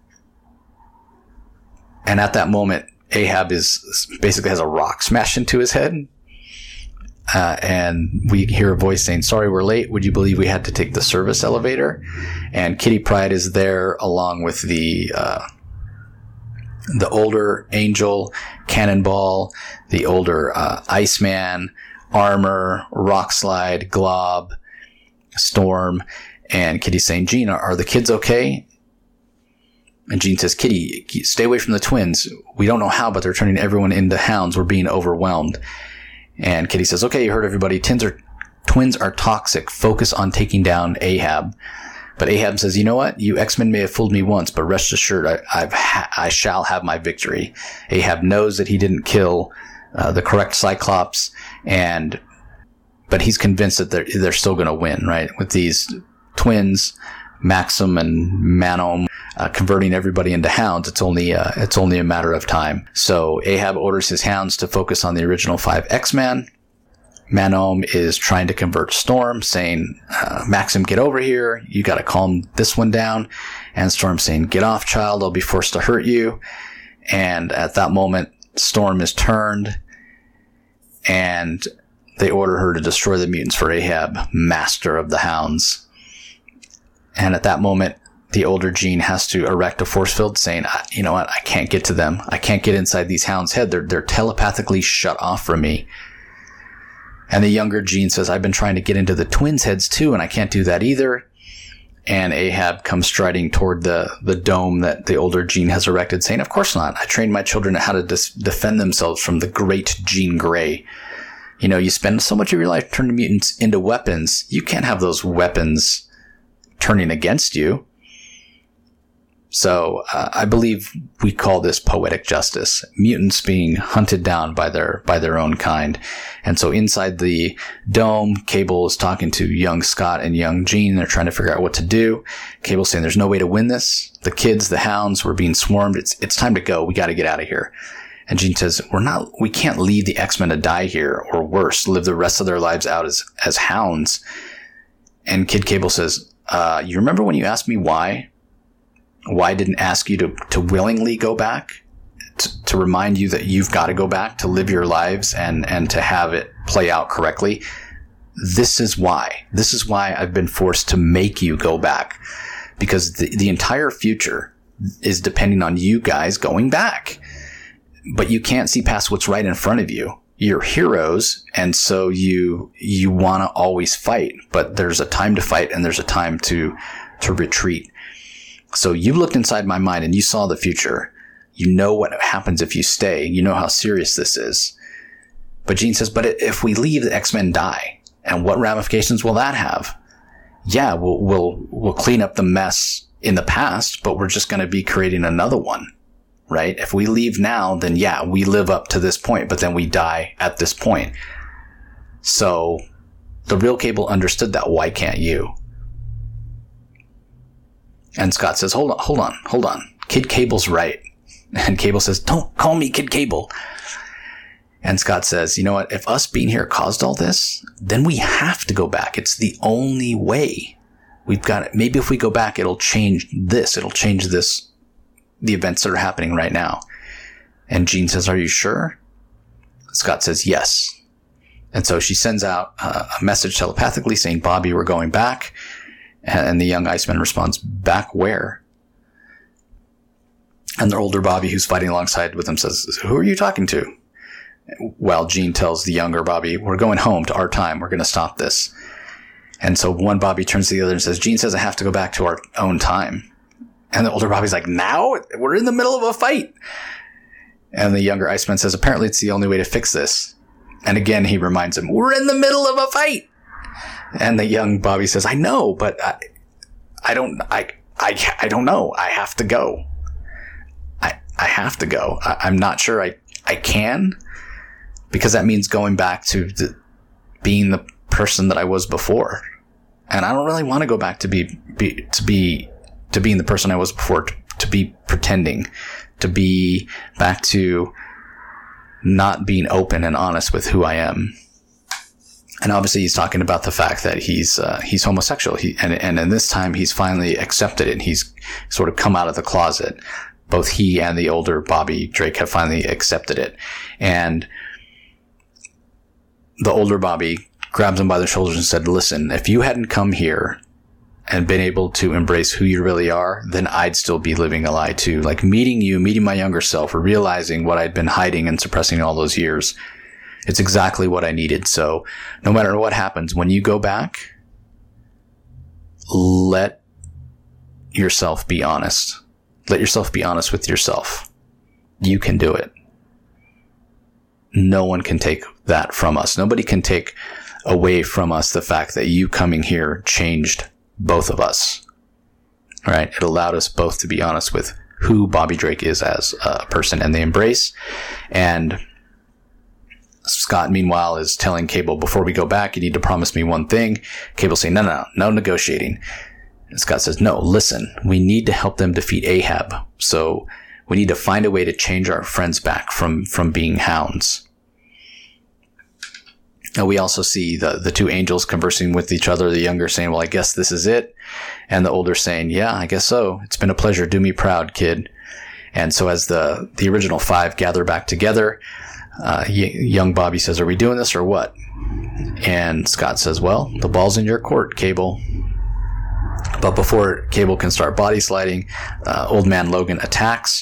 And at that moment, Ahab is basically has a rock smashed into his head. Uh, and we hear a voice saying, sorry, we're late. Would you believe we had to take the service elevator? And Kitty Pryde is there along with the, uh, the older Angel, Cannonball, the older, uh, Iceman, Armor, Rockslide, Glob, Storm, and Kitty's saying, Jean, are, are the kids okay? And Jean says, Kitty, stay away from the twins. We don't know how, but they're turning everyone into hounds. We're being overwhelmed. And Kitty says, okay, you heard everybody. Twins are, twins are toxic. Focus on taking down Ahab. But Ahab says, you know what? You X-Men may have fooled me once, but rest assured, I, I've ha- I shall have my victory. Ahab knows that he didn't kill uh, the correct Cyclops, and but he's convinced that they're, they're still going to win, right? With these twins, Maxim and Manom, uh, converting everybody into hounds, it's only uh, it's only a matter of time. So Ahab orders his hounds to focus on the original five X-Men. Manom is trying to convert Storm, saying, uh, Maxim, get over here. You got to calm this one down. And Storm saying, get off, child. I'll be forced to hurt you. And at that moment, Storm is turned, and they order her to destroy the mutants for Ahab, master of the hounds. And at that moment, the older Jean has to erect a force field, saying, you know what, I can't get to them. I can't get inside these hounds' head. They're, they're telepathically shut off from me. And the younger Jean says, I've been trying to get into the twins' heads too, and I can't do that either. And Ahab comes striding toward the, the dome that the older Jean has erected, saying, of course not. I trained my children how to dis- defend themselves from the great Jean Grey. You know, you spend so much of your life turning mutants into weapons. You can't have those weapons turning against you. So uh, I believe we call this poetic justice, mutants being hunted down by their by their own kind. And so inside the dome, Cable is talking to young Scott and young Jean. They're trying to figure out what to do. Cable's saying there's no way to win this. The kids, the hounds, were being swarmed. It's it's time to go. We got to get out of here. And Jean says, we're not, we can't leave the X-Men to die here, or worse, live the rest of their lives out as, as hounds. And Kid Cable says, uh, you remember when you asked me why? Why I didn't ask you to, to willingly go back? To, to remind you that you've got to go back to live your lives and, and to have it play out correctly? This is why. This is why I've been forced to make you go back. Because the, the entire future is depending on you guys going back. But you can't see past what's right in front of you. You're heroes, and so you you want to always fight. But there's a time to fight, and there's a time to to retreat. So you looked inside my mind, and you saw the future. You know what happens if you stay. You know how serious this is. But Jean says, but if we leave, the X-Men die. And what ramifications will that have? Yeah, we'll, we'll, we'll clean up the mess in the past, but we're just going to be creating another one, right? If we leave now, then yeah, we live up to this point, but then we die at this point. So the real Cable understood that. Why can't you? And Scott says, hold on, hold on, hold on. Kid Cable's right. And Cable says, don't call me Kid Cable. And Scott says, you know what? If us being here caused all this, then we have to go back. It's the only way. We've got it. Maybe if we go back, it'll change this. It'll change this, the events that are happening right now. And Jean says, are you sure? Scott says, yes. And so she sends out uh, a message telepathically saying, Bobby, we're going back. And the young Iceman responds, back where? And the older Bobby, who's fighting alongside with him, says, who are you talking to? While Jean tells the younger Bobby, we're going home to our time. We're going to stop this. And so one Bobby turns to the other and says, Jean says I have to go back to our own time. And the older Bobby's like, now? We're in the middle of a fight. And the younger Iceman says, apparently it's the only way to fix this. And again, he reminds him, we're in the middle of a fight. And the young Bobby says, I know, but I, I don't, I, I, I don't know. I have to go. I, I have to go. I, I'm not sure I, I can, because that means going back to the, being the person that I was before. And I don't really want to go back to be, be, to be, to being the person I was before, to, to be pretending, to be back to not being open and honest with who I am. And obviously he's talking about the fact that he's, uh, he's homosexual. He, and, and in this time he's finally accepted it. And he's sort of come out of the closet. Both he and the older Bobby Drake have finally accepted it. And the older Bobby grabs him by the shoulders and said, listen, if you hadn't come here and been able to embrace who you really are, then I'd still be living a lie too. Like meeting you, meeting my younger self, or realizing what I'd been hiding and suppressing all those years. It's exactly what I needed. So no matter what happens, when you go back, let yourself be honest. Let yourself be honest with yourself. You can do it. No one can take that from us. Nobody can take away from us the fact that you coming here changed both of us. All right? It allowed us both to be honest with who Bobby Drake is as a person, and they embrace. And Scott, meanwhile, is telling Cable, before we go back, you need to promise me one thing. Cable saying, no, no, no, no negotiating. And Scott says, no, listen, we need to help them defeat Ahab. So we need to find a way to change our friends back from, from being hounds. And we also see the, the two angels conversing with each other, the younger saying, well, I guess this is it. And the older saying, yeah, I guess so. It's been a pleasure. Do me proud, kid. And so as the, the original five gather back together, Uh, young Bobby says, are we doing this or what? And Scott says, well, the ball's in your court, Cable. But before Cable can start body sliding, uh, old man Logan attacks.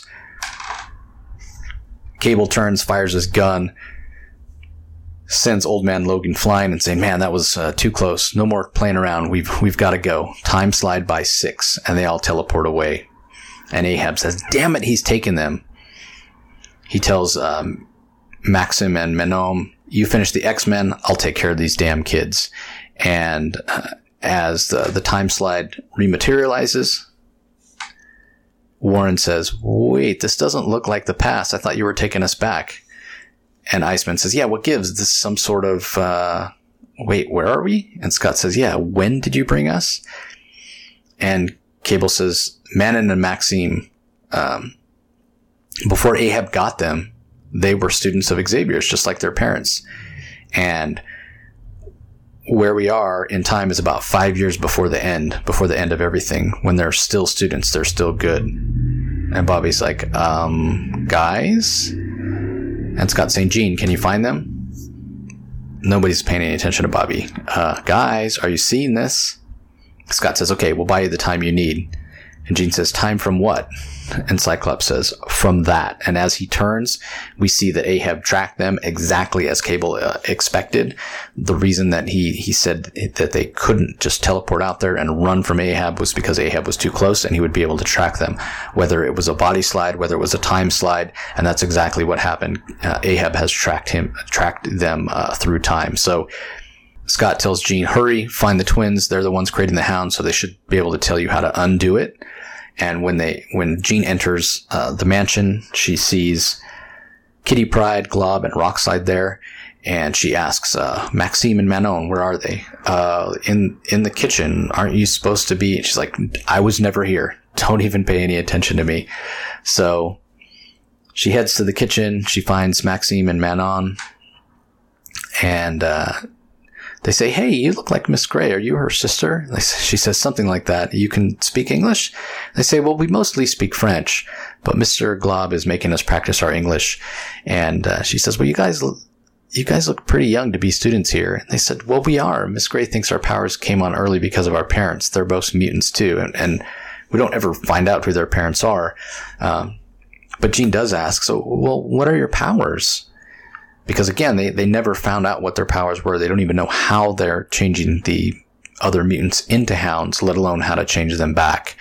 Cable turns, fires his gun, sends old man Logan flying and saying, man, that was uh, too close. No more playing around. We've, we've got to go. Time slide by six, and they all teleport away. And Ahab says, damn it, he's taken them. He tells, um, Maxim and Menom, you finish the X-Men, I'll take care of these damn kids. And uh, as the, the time slide rematerializes, Warren says, wait, this doesn't look like the past. I thought you were taking us back. And Iceman says, yeah, what gives? This is some sort of, uh, wait, where are we? And Scott says, yeah, when did you bring us? And Cable says, Manon and Maxime, um, before Ahab got them, they were students of Xavier's, just like their parents. And where we are in time is about five years before the end, before the end of everything. When they're still students, they're still good. And Bobby's like, um, guys? And Scott's saying, Jean, can you find them? Nobody's paying any attention to Bobby. Uh, guys, are you seeing this? Scott says, okay, we'll buy you the time you need. And Jean says, time from what? And Cyclops says, from that. And as he turns, we see that Ahab tracked them exactly as Cable uh, expected. The reason that he, he said that they couldn't just teleport out there and run from Ahab was because Ahab was too close and he would be able to track them, whether it was a body slide, whether it was a time slide. And that's exactly what happened. Uh, Ahab has tracked him, tracked them uh, through time. So Scott tells Jean, hurry, find the twins. They're the ones creating the hound, so they should be able to tell you how to undo it. And when they, when Jean enters uh, the mansion, she sees Kitty Pryde, Glob, and Rockslide there, and she asks, uh, Maxime and Manon, where are they? Uh, in in the kitchen. Aren't you supposed to be? And she's like, I was never here. Don't even pay any attention to me. So she heads to the kitchen. She finds Maxime and Manon, and uh, they say, hey, you look like Miss Grey. Are you her sister? She says something like that. You can speak English? They say, well, we mostly speak French, but Mister Glob is making us practice our English. And uh, she says, well, you guys, you guys look pretty young to be students here. And they said, well, we are. Miss Grey thinks our powers came on early because of our parents. They're both mutants too. And, and we don't ever find out who their parents are. Um, but Jean does ask, so, well, what are your powers? Because, again, they, they never found out what their powers were. They don't even know how they're changing the other mutants into hounds, let alone how to change them back.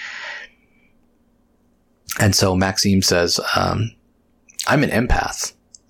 And so Maxime says, um, I'm an empath.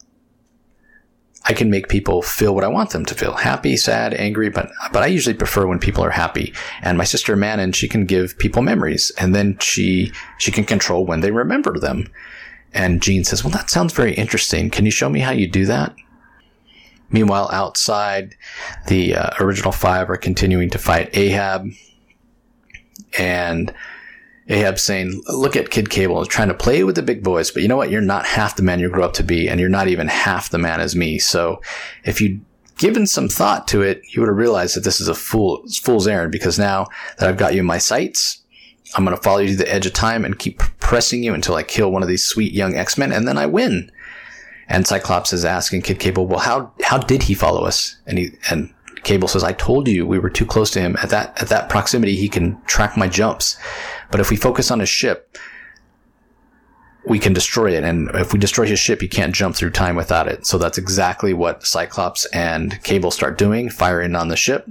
I can make people feel what I want them to feel. Happy, sad, angry, but but I usually prefer when people are happy. And my sister Manon, she can give people memories, and then she she can control when they remember them. And Jean says, well, that sounds very interesting. Can you show me how you do that? Meanwhile, outside, the uh, original five are continuing to fight Ahab. And Ahab's saying, look at Kid Cable, trying to play with the big boys, but you know what? You're not half the man you grew up to be, and you're not even half the man as me. So if you'd given some thought to it, you would have realized that this is a fool, fool's errand, because now that I've got you in my sights, I'm going to follow you to the edge of time and keep pressing you until I kill one of these sweet young X-Men, and then I win. And Cyclops is asking Kid Cable, well, how how did he follow us? And he and Cable says, I told you we were too close to him. At that at that proximity, he can track my jumps. But if we focus on his ship, we can destroy it. And if we destroy his ship, he can't jump through time without it. So that's exactly what Cyclops and Cable start doing, firing on the ship.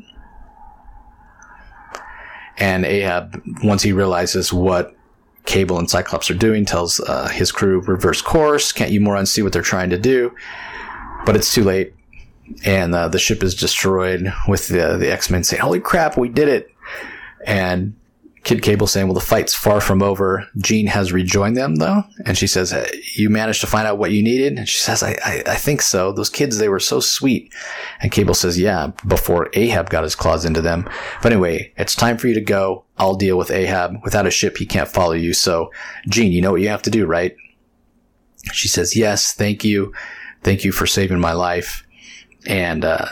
And Ahab, once he realizes what Cable and Cyclops are doing, tells uh, his crew, reverse course. Can't you morons see what they're trying to do? But it's too late. And uh, the ship is destroyed, with the, the X-Men saying, holy crap, we did it. And Kid Cable saying, well, the fight's far from over. Jean has rejoined them, though. And she says, hey, you managed to find out what you needed? And she says, I, I, I think so. Those kids, they were so sweet. And Cable says, yeah, before Ahab got his claws into them. But anyway, it's time for you to go. I'll deal with Ahab. Without a ship, he can't follow you. So, Jean, you know what you have to do, right? She says, yes, thank you. Thank you for saving my life. And uh,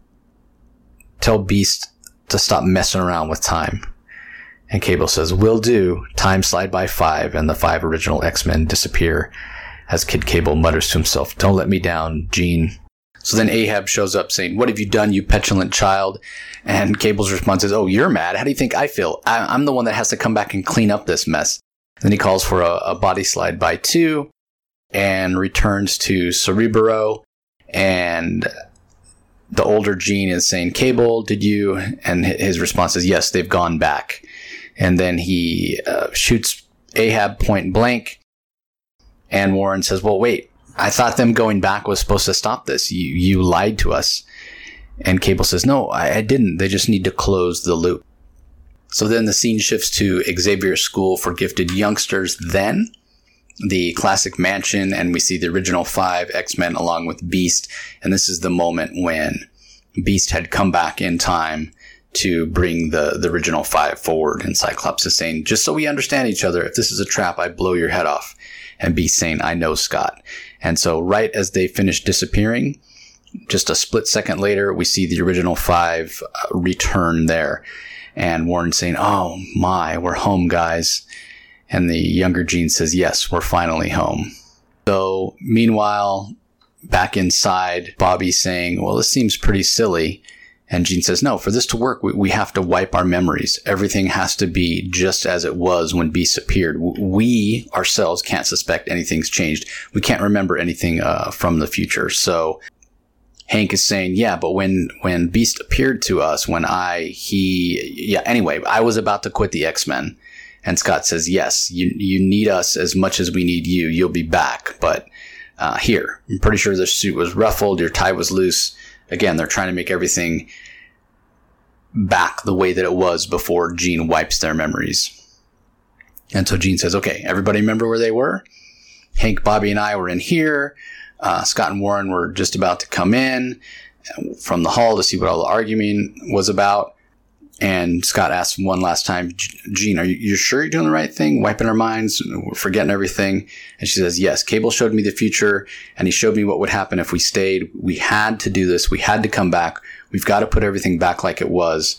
tell Beast to stop messing around with time. And Cable says, will do. Time slide by five, and the five original X-Men disappear as Kid Cable mutters to himself, don't let me down, Jean. So then Ahab shows up saying, what have you done, you petulant child? And Cable's response is, oh, you're mad? How do you think I feel? I- I'm the one that has to come back and clean up this mess. Then he calls for a, a body slide by two and returns to Cerebro. And the older Jean is saying, Cable, did you? And his response is, yes, they've gone back. And then he uh, shoots Ahab point blank. And Warren says, well, wait, I thought them going back was supposed to stop this. You you lied to us. And Cable says, no, I, I didn't. They just need to close the loop. So then the scene shifts to Xavier's School for Gifted Youngsters. Then the classic mansion, and we see the original five X-Men along with Beast. And this is the moment when Beast had come back in time to bring the, the original five forward. And Cyclops is saying, just so we understand each other, if this is a trap, I blow your head off. And Beast saying, I know, Scott. And so right as they finish disappearing, just a split second later, we see the original five uh, return there. And Warren saying, oh my, we're home, guys. And the younger Jean says, yes, we're finally home. So meanwhile, back inside, Bobby's saying, well, this seems pretty silly. And Jean says, no, for this to work, we, we have to wipe our memories. Everything has to be just as it was when Beast appeared. We ourselves can't suspect anything's changed. We can't remember anything uh, from the future. So Hank is saying, yeah, but when, when Beast appeared to us, when I, he, yeah, anyway, I was about to quit the X-Men. And Scott says, yes, you, you need us as much as we need you. You'll be back. But uh, here, I'm pretty sure the suit was ruffled. Your tie was loose. Again, they're trying to make everything back the way that it was before Jean wipes their memories. And so Jean says, okay, everybody remember where they were? Hank, Bobby, and I were in here. Uh, Scott and Warren were just about to come in from the hall to see what all the arguing was about. And Scott asked one last time, Jean, are you you're sure you're doing the right thing? Wiping our minds, forgetting everything? And she says, yes, Cable showed me the future, and he showed me what would happen if we stayed. We had to do this. We had to come back. We've got to put everything back like it was.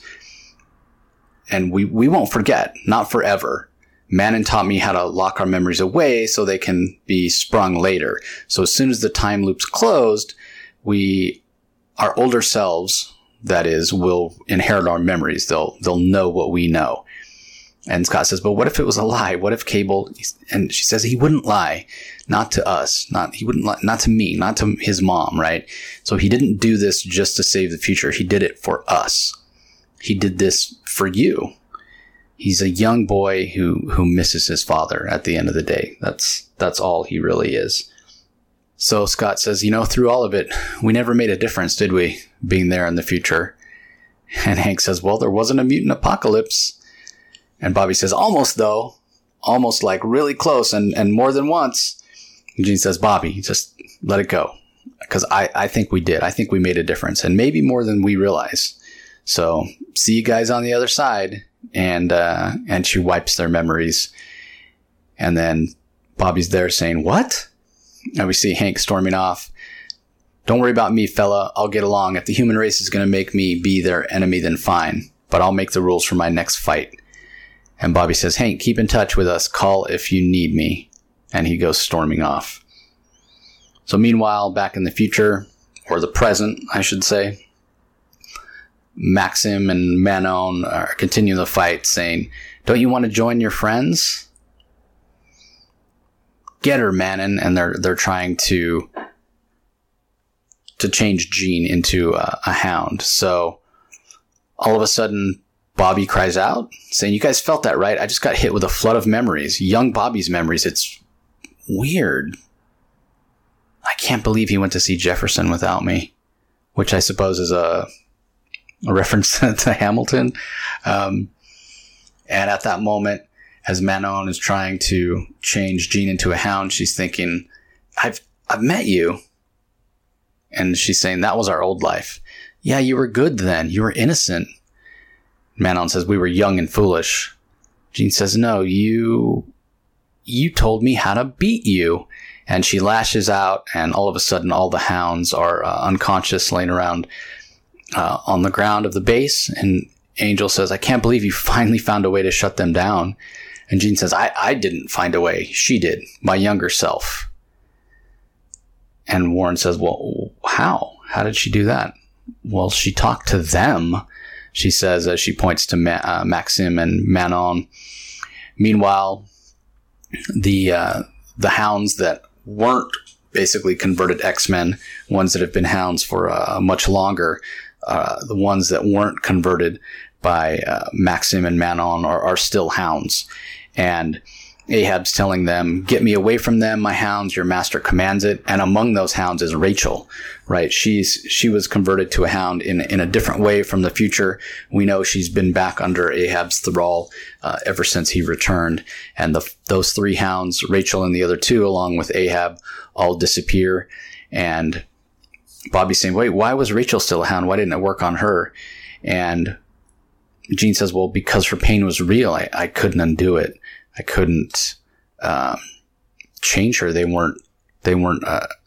And we, we won't forget, not forever. Manon taught me how to lock our memories away so they can be sprung later. So as soon as the time loop's closed, we, our older selves, that is, will inherit our memories. They'll, they'll know what we know. And Scott says, but what if it was a lie? What if Cable, and she says he wouldn't lie, not to us, not, he wouldn't lie, not to me, not to his mom, right? So he didn't do this just to save the future. He did it for us. He did this for you. He's a young boy who, who misses his father at the end of the day. That's, that's all he really is. So Scott says, you know, through all of it, we never made a difference, did we? Being there in the future. And Hank says, well, there wasn't a mutant apocalypse. And Bobby says, almost though. Almost, like really close, and, and more than once. And Jean says, Bobby, just let it go. Because I, I think we did. I think we made a difference. And maybe more than we realize. So see you guys on the other side. And, uh, and she wipes their memories. And then Bobby's there saying, what? And we see Hank storming off. Don't worry about me, fella. I'll get along. If the human race is going to make me be their enemy, then fine. But I'll make the rules for my next fight. And Bobby says, Hank, keep in touch with us. Call if you need me. And he goes storming off. So meanwhile, back in the future, or the present, I should say, Maxim and Manon are continuing the fight, saying, don't you want to join your friends? Get her, Manon. And they're they're trying to to change Jean into a, a hound. So all of a sudden, Bobby cries out, saying, you guys felt that, right? I just got hit with a flood of memories. Young Bobby's memories. It's weird. I can't believe he went to see Jefferson without me, which I suppose is a, a reference to Hamilton. Um, and at that moment, as Manon is trying to change Jean into a hound, she's thinking, I've, I've met you. And she's saying, that was our old life. Yeah, you were good then. You were innocent. Manon says, we were young and foolish. Jean says, no, you, you told me how to beat you. And she lashes out, and all of a sudden, all the hounds are uh, unconscious, laying around uh, on the ground of the base. And Angel says, I can't believe you finally found a way to shut them down. And Jean says, I, I didn't find a way. She did, my younger self. And Warren says, well, how? How did she do that? Well, she talked to them, she says, as she points to Ma- uh, Maxim and Manon. Meanwhile, the uh, the hounds that weren't basically converted X-Men, ones that have been hounds for uh, much longer, uh, the ones that weren't converted by uh, Maxim and Manon are, are still hounds. And Ahab's telling them, get me away from them, my hounds, your master commands it. And among those hounds is Rachel, right? She's, she was converted to a hound in, in a different way from the future. We know she's been back under Ahab's thrall, uh, ever since he returned. And the, those three hounds, Rachel and the other two, along with Ahab, all disappear. And Bobby's saying, wait, why was Rachel still a hound? Why didn't it work on her? And Jean says, well, because her pain was real. I, I couldn't undo it. I couldn't uh, change her. They weren't. They weren't. Uh,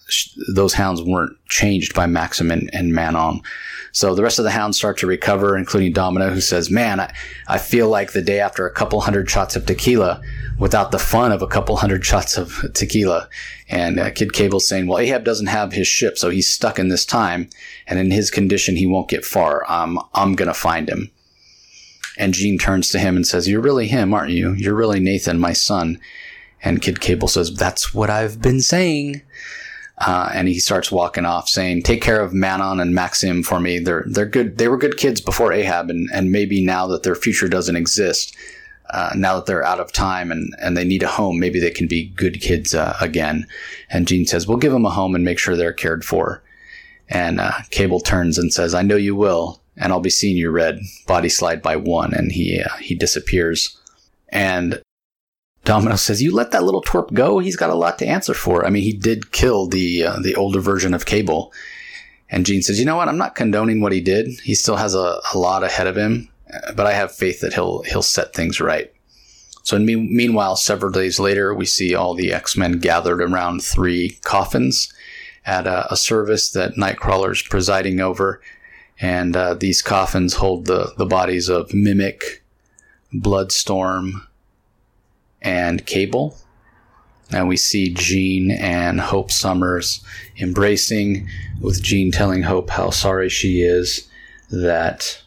sh- those hounds weren't changed by Maxim and, and Manon. So the rest of the hounds start to recover, including Domino, who says, man, I, I feel like the day after a couple hundred shots of tequila without the fun of a couple hundred shots of tequila. And uh, Kid Cable's saying, well, Ahab doesn't have his ship, so he's stuck in this time. And in his condition, he won't get far. Um, I'm going to find him. And Jean turns to him and says, you're really him, aren't you? You're really Nathan, my son. And Kid Cable says, that's what I've been saying. Uh, and he starts walking off saying, take care of Manon and Maxim for me. They're, they're good. They were good kids before Ahab. And, and maybe now that their future doesn't exist, uh, now that they're out of time and, and they need a home, maybe they can be good kids, uh, again. And Jean says, we'll give them a home and make sure they're cared for. And, uh, Cable turns and says, I know you will. And I'll be seeing you, Red. Body slide by one. And he, uh, he disappears. And Domino says, you let that little twerp go? He's got a lot to answer for. I mean, he did kill the uh, the older version of Cable. And Jean says, you know what? I'm not condoning what he did. He still has a, a lot ahead of him, but I have faith that he'll he'll set things right. So in me- meanwhile, several days later, we see all the X-Men gathered around three coffins at a, a service that Nightcrawler's presiding over. And uh, these coffins hold the, the bodies of Mimic, Bloodstorm, and Cable. And we see Jean and Hope Summers embracing, with Jean telling Hope how sorry she is that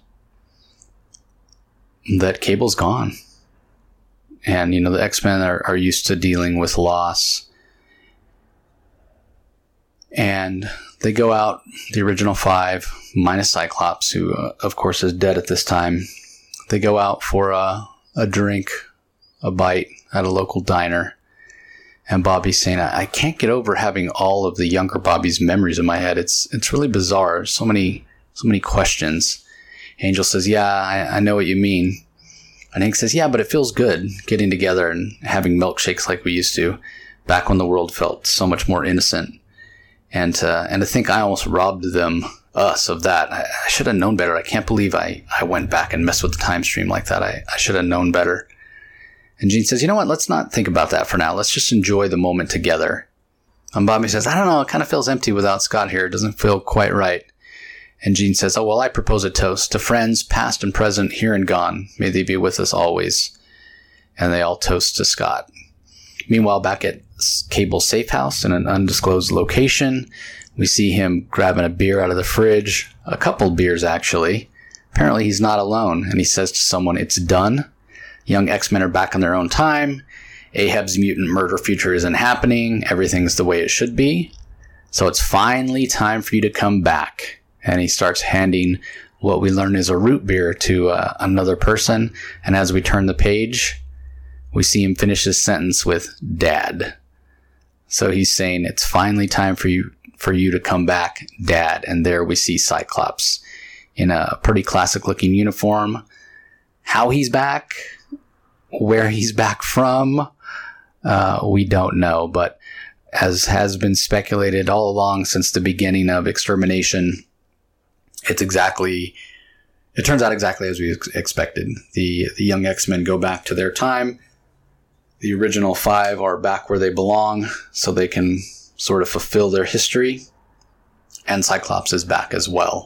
that Cable's gone. And, you know, the X-Men are, are used to dealing with loss. And they go out, the original five, minus Cyclops, who, uh, of course, is dead at this time. They go out for a, a drink, a bite at a local diner. And Bobby's saying, I, I can't get over having all of the younger Bobby's memories in my head. It's it's really bizarre. So many so many questions. Angel says, yeah, I, I know what you mean. And Hank says, yeah, but it feels good getting together and having milkshakes like we used to, back when the world felt so much more innocent. And to, and to think I almost robbed them, us, of that. I, I should have known better. I can't believe I, I went back and messed with the time stream like that. I, I should have known better. And Jean says, you know what? Let's not think about that for now. Let's just enjoy the moment together. And Bobby says, I don't know. It kind of feels empty without Scott here. It doesn't feel quite right. And Jean says, oh, well, I propose a toast to friends, past and present, here and gone. May they be with us always. And they all toast to Scott. Meanwhile, back at Cable's safe house in an undisclosed location, we see him grabbing a beer out of the fridge. A couple beers, actually. Apparently, he's not alone. And he says to someone, it's done. Young X-Men are back on their own time. Ahab's mutant murder future isn't happening. Everything's the way it should be. So it's finally time for you to come back. And he starts handing what we learn is a root beer to uh, another person. And as we turn the page, we see him finish his sentence with Dad. So he's saying it's finally time for you for you to come back, Dad. And there we see Cyclops in a pretty classic looking uniform. How he's back, where he's back from, uh, we don't know. But as has been speculated all along since the beginning of Extermination, it's exactly, it turns out exactly as we ex- expected. The, the young X-Men go back to their time. The original five are back where they belong, so they can sort of fulfill their history. And Cyclops is back as well.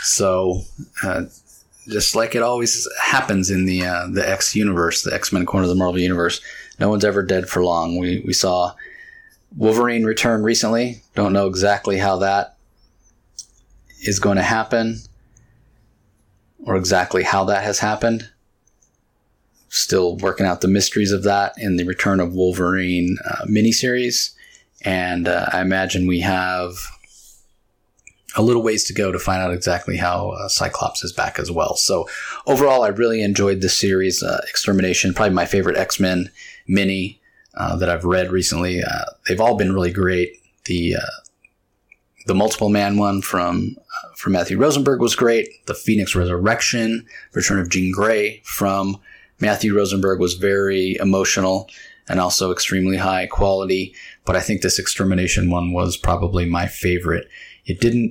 So, uh, just like it always happens in the uh, the X universe, the X-Men corner of the Marvel universe, no one's ever dead for long. We we saw Wolverine return recently. Don't know exactly how that is going to happen, or exactly how that has happened. Still working out the mysteries of that in the Return of Wolverine uh, miniseries. And uh, I imagine we have a little ways to go to find out exactly how uh, Cyclops is back as well. So overall, I really enjoyed this series, uh, Extermination, probably my favorite X-Men mini uh, that I've read recently. Uh, they've all been really great. The uh, the Multiple Man one from uh, from Matthew Rosenberg was great. The Phoenix Resurrection, Return of Jean Grey from Matthew Rosenberg was very emotional and also extremely high quality. But I think this Extermination one was probably my favorite. It didn't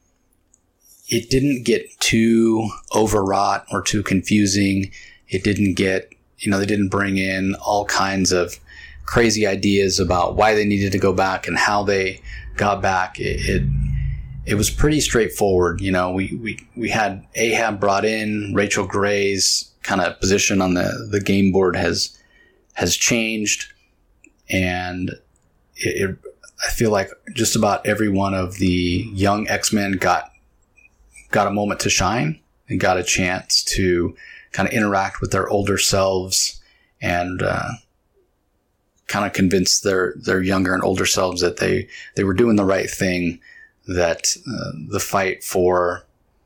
It didn't get too overwrought or too confusing. It didn't get, you know, they didn't bring in all kinds of crazy ideas about why they needed to go back and how they got back. It, it, it was pretty straightforward. You know, we, we, we had Ahab brought in. Rachel Gray's kind of position on the, the game board has, has changed. And it, it, I feel like just about every one of the young X-Men got, got a moment to shine and got a chance to kind of interact with their older selves and, uh, kind of convince their, their younger and older selves that they, they were doing the right thing, that uh, the fight for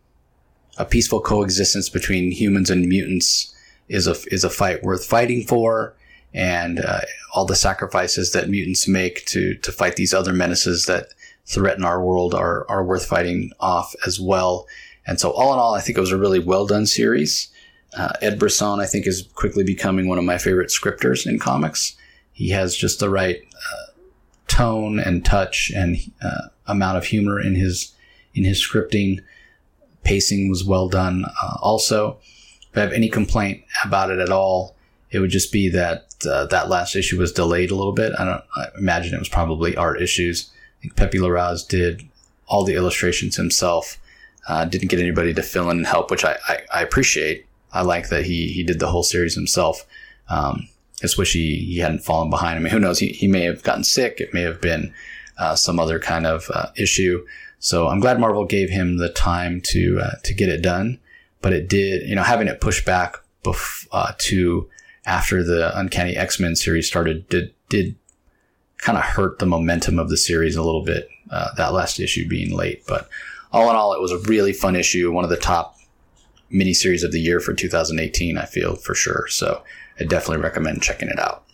a peaceful coexistence between humans and mutants is a, is a fight worth fighting for. And uh, all the sacrifices that mutants make to, to fight these other menaces that threaten our world are, are worth fighting off as well. And so all in all, I think it was a really well done series. Uh, Ed Brisson, I think, is quickly becoming one of my favorite scripters in comics. He has just the right uh, tone and touch and uh, amount of humor in his in his scripting. Pacing was well done. Uh, also, if I have any complaint about it at all, it would just be that uh, that last issue was delayed a little bit. I don't I imagine it was probably art issues. I think Pepe Larraz did all the illustrations himself. Uh, didn't get anybody to fill in and help, which I, I, I appreciate. I like that he he did the whole series himself. Um, I just wish he, he hadn't fallen behind. I mean, who knows? He, he may have gotten sick. It may have been uh, some other kind of uh, issue. So I'm glad Marvel gave him the time to uh, to get it done. But it did, you know, having it pushed back bef- uh, to after the Uncanny X-Men series started did did kind of hurt the momentum of the series a little bit. Uh, that last issue being late, but all in all, it was a really fun issue. One of the top miniseries of the year for two thousand eighteen, I feel, for sure. So I definitely recommend checking it out.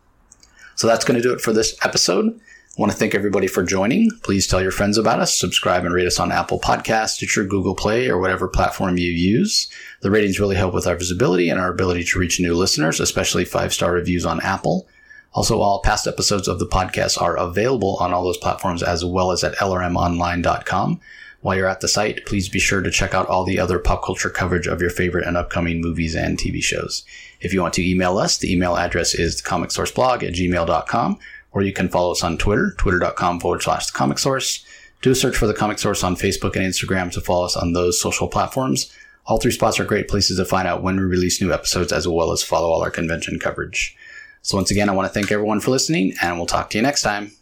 So that's going to do it for this episode. I want to thank everybody for joining. Please tell your friends about us. Subscribe and rate us on Apple Podcasts, Stitcher, Google Play, or whatever platform you use. The ratings really help with our visibility and our ability to reach new listeners, especially five-star reviews on Apple. Also, all past episodes of the podcast are available on all those platforms as well as at L R M online dot com. While you're at the site, please be sure to check out all the other pop culture coverage of your favorite and upcoming movies and T V shows. If you want to email us, the email address is thecomicsourceblog at gmail dot com, or you can follow us on Twitter, twitter.com forward slash the Comic Source. Do a search for The Comic Source on Facebook and Instagram to follow us on those social platforms. All three spots are great places to find out when we release new episodes, as well as follow all our convention coverage. So once again, I want to thank everyone for listening, and we'll talk to you next time.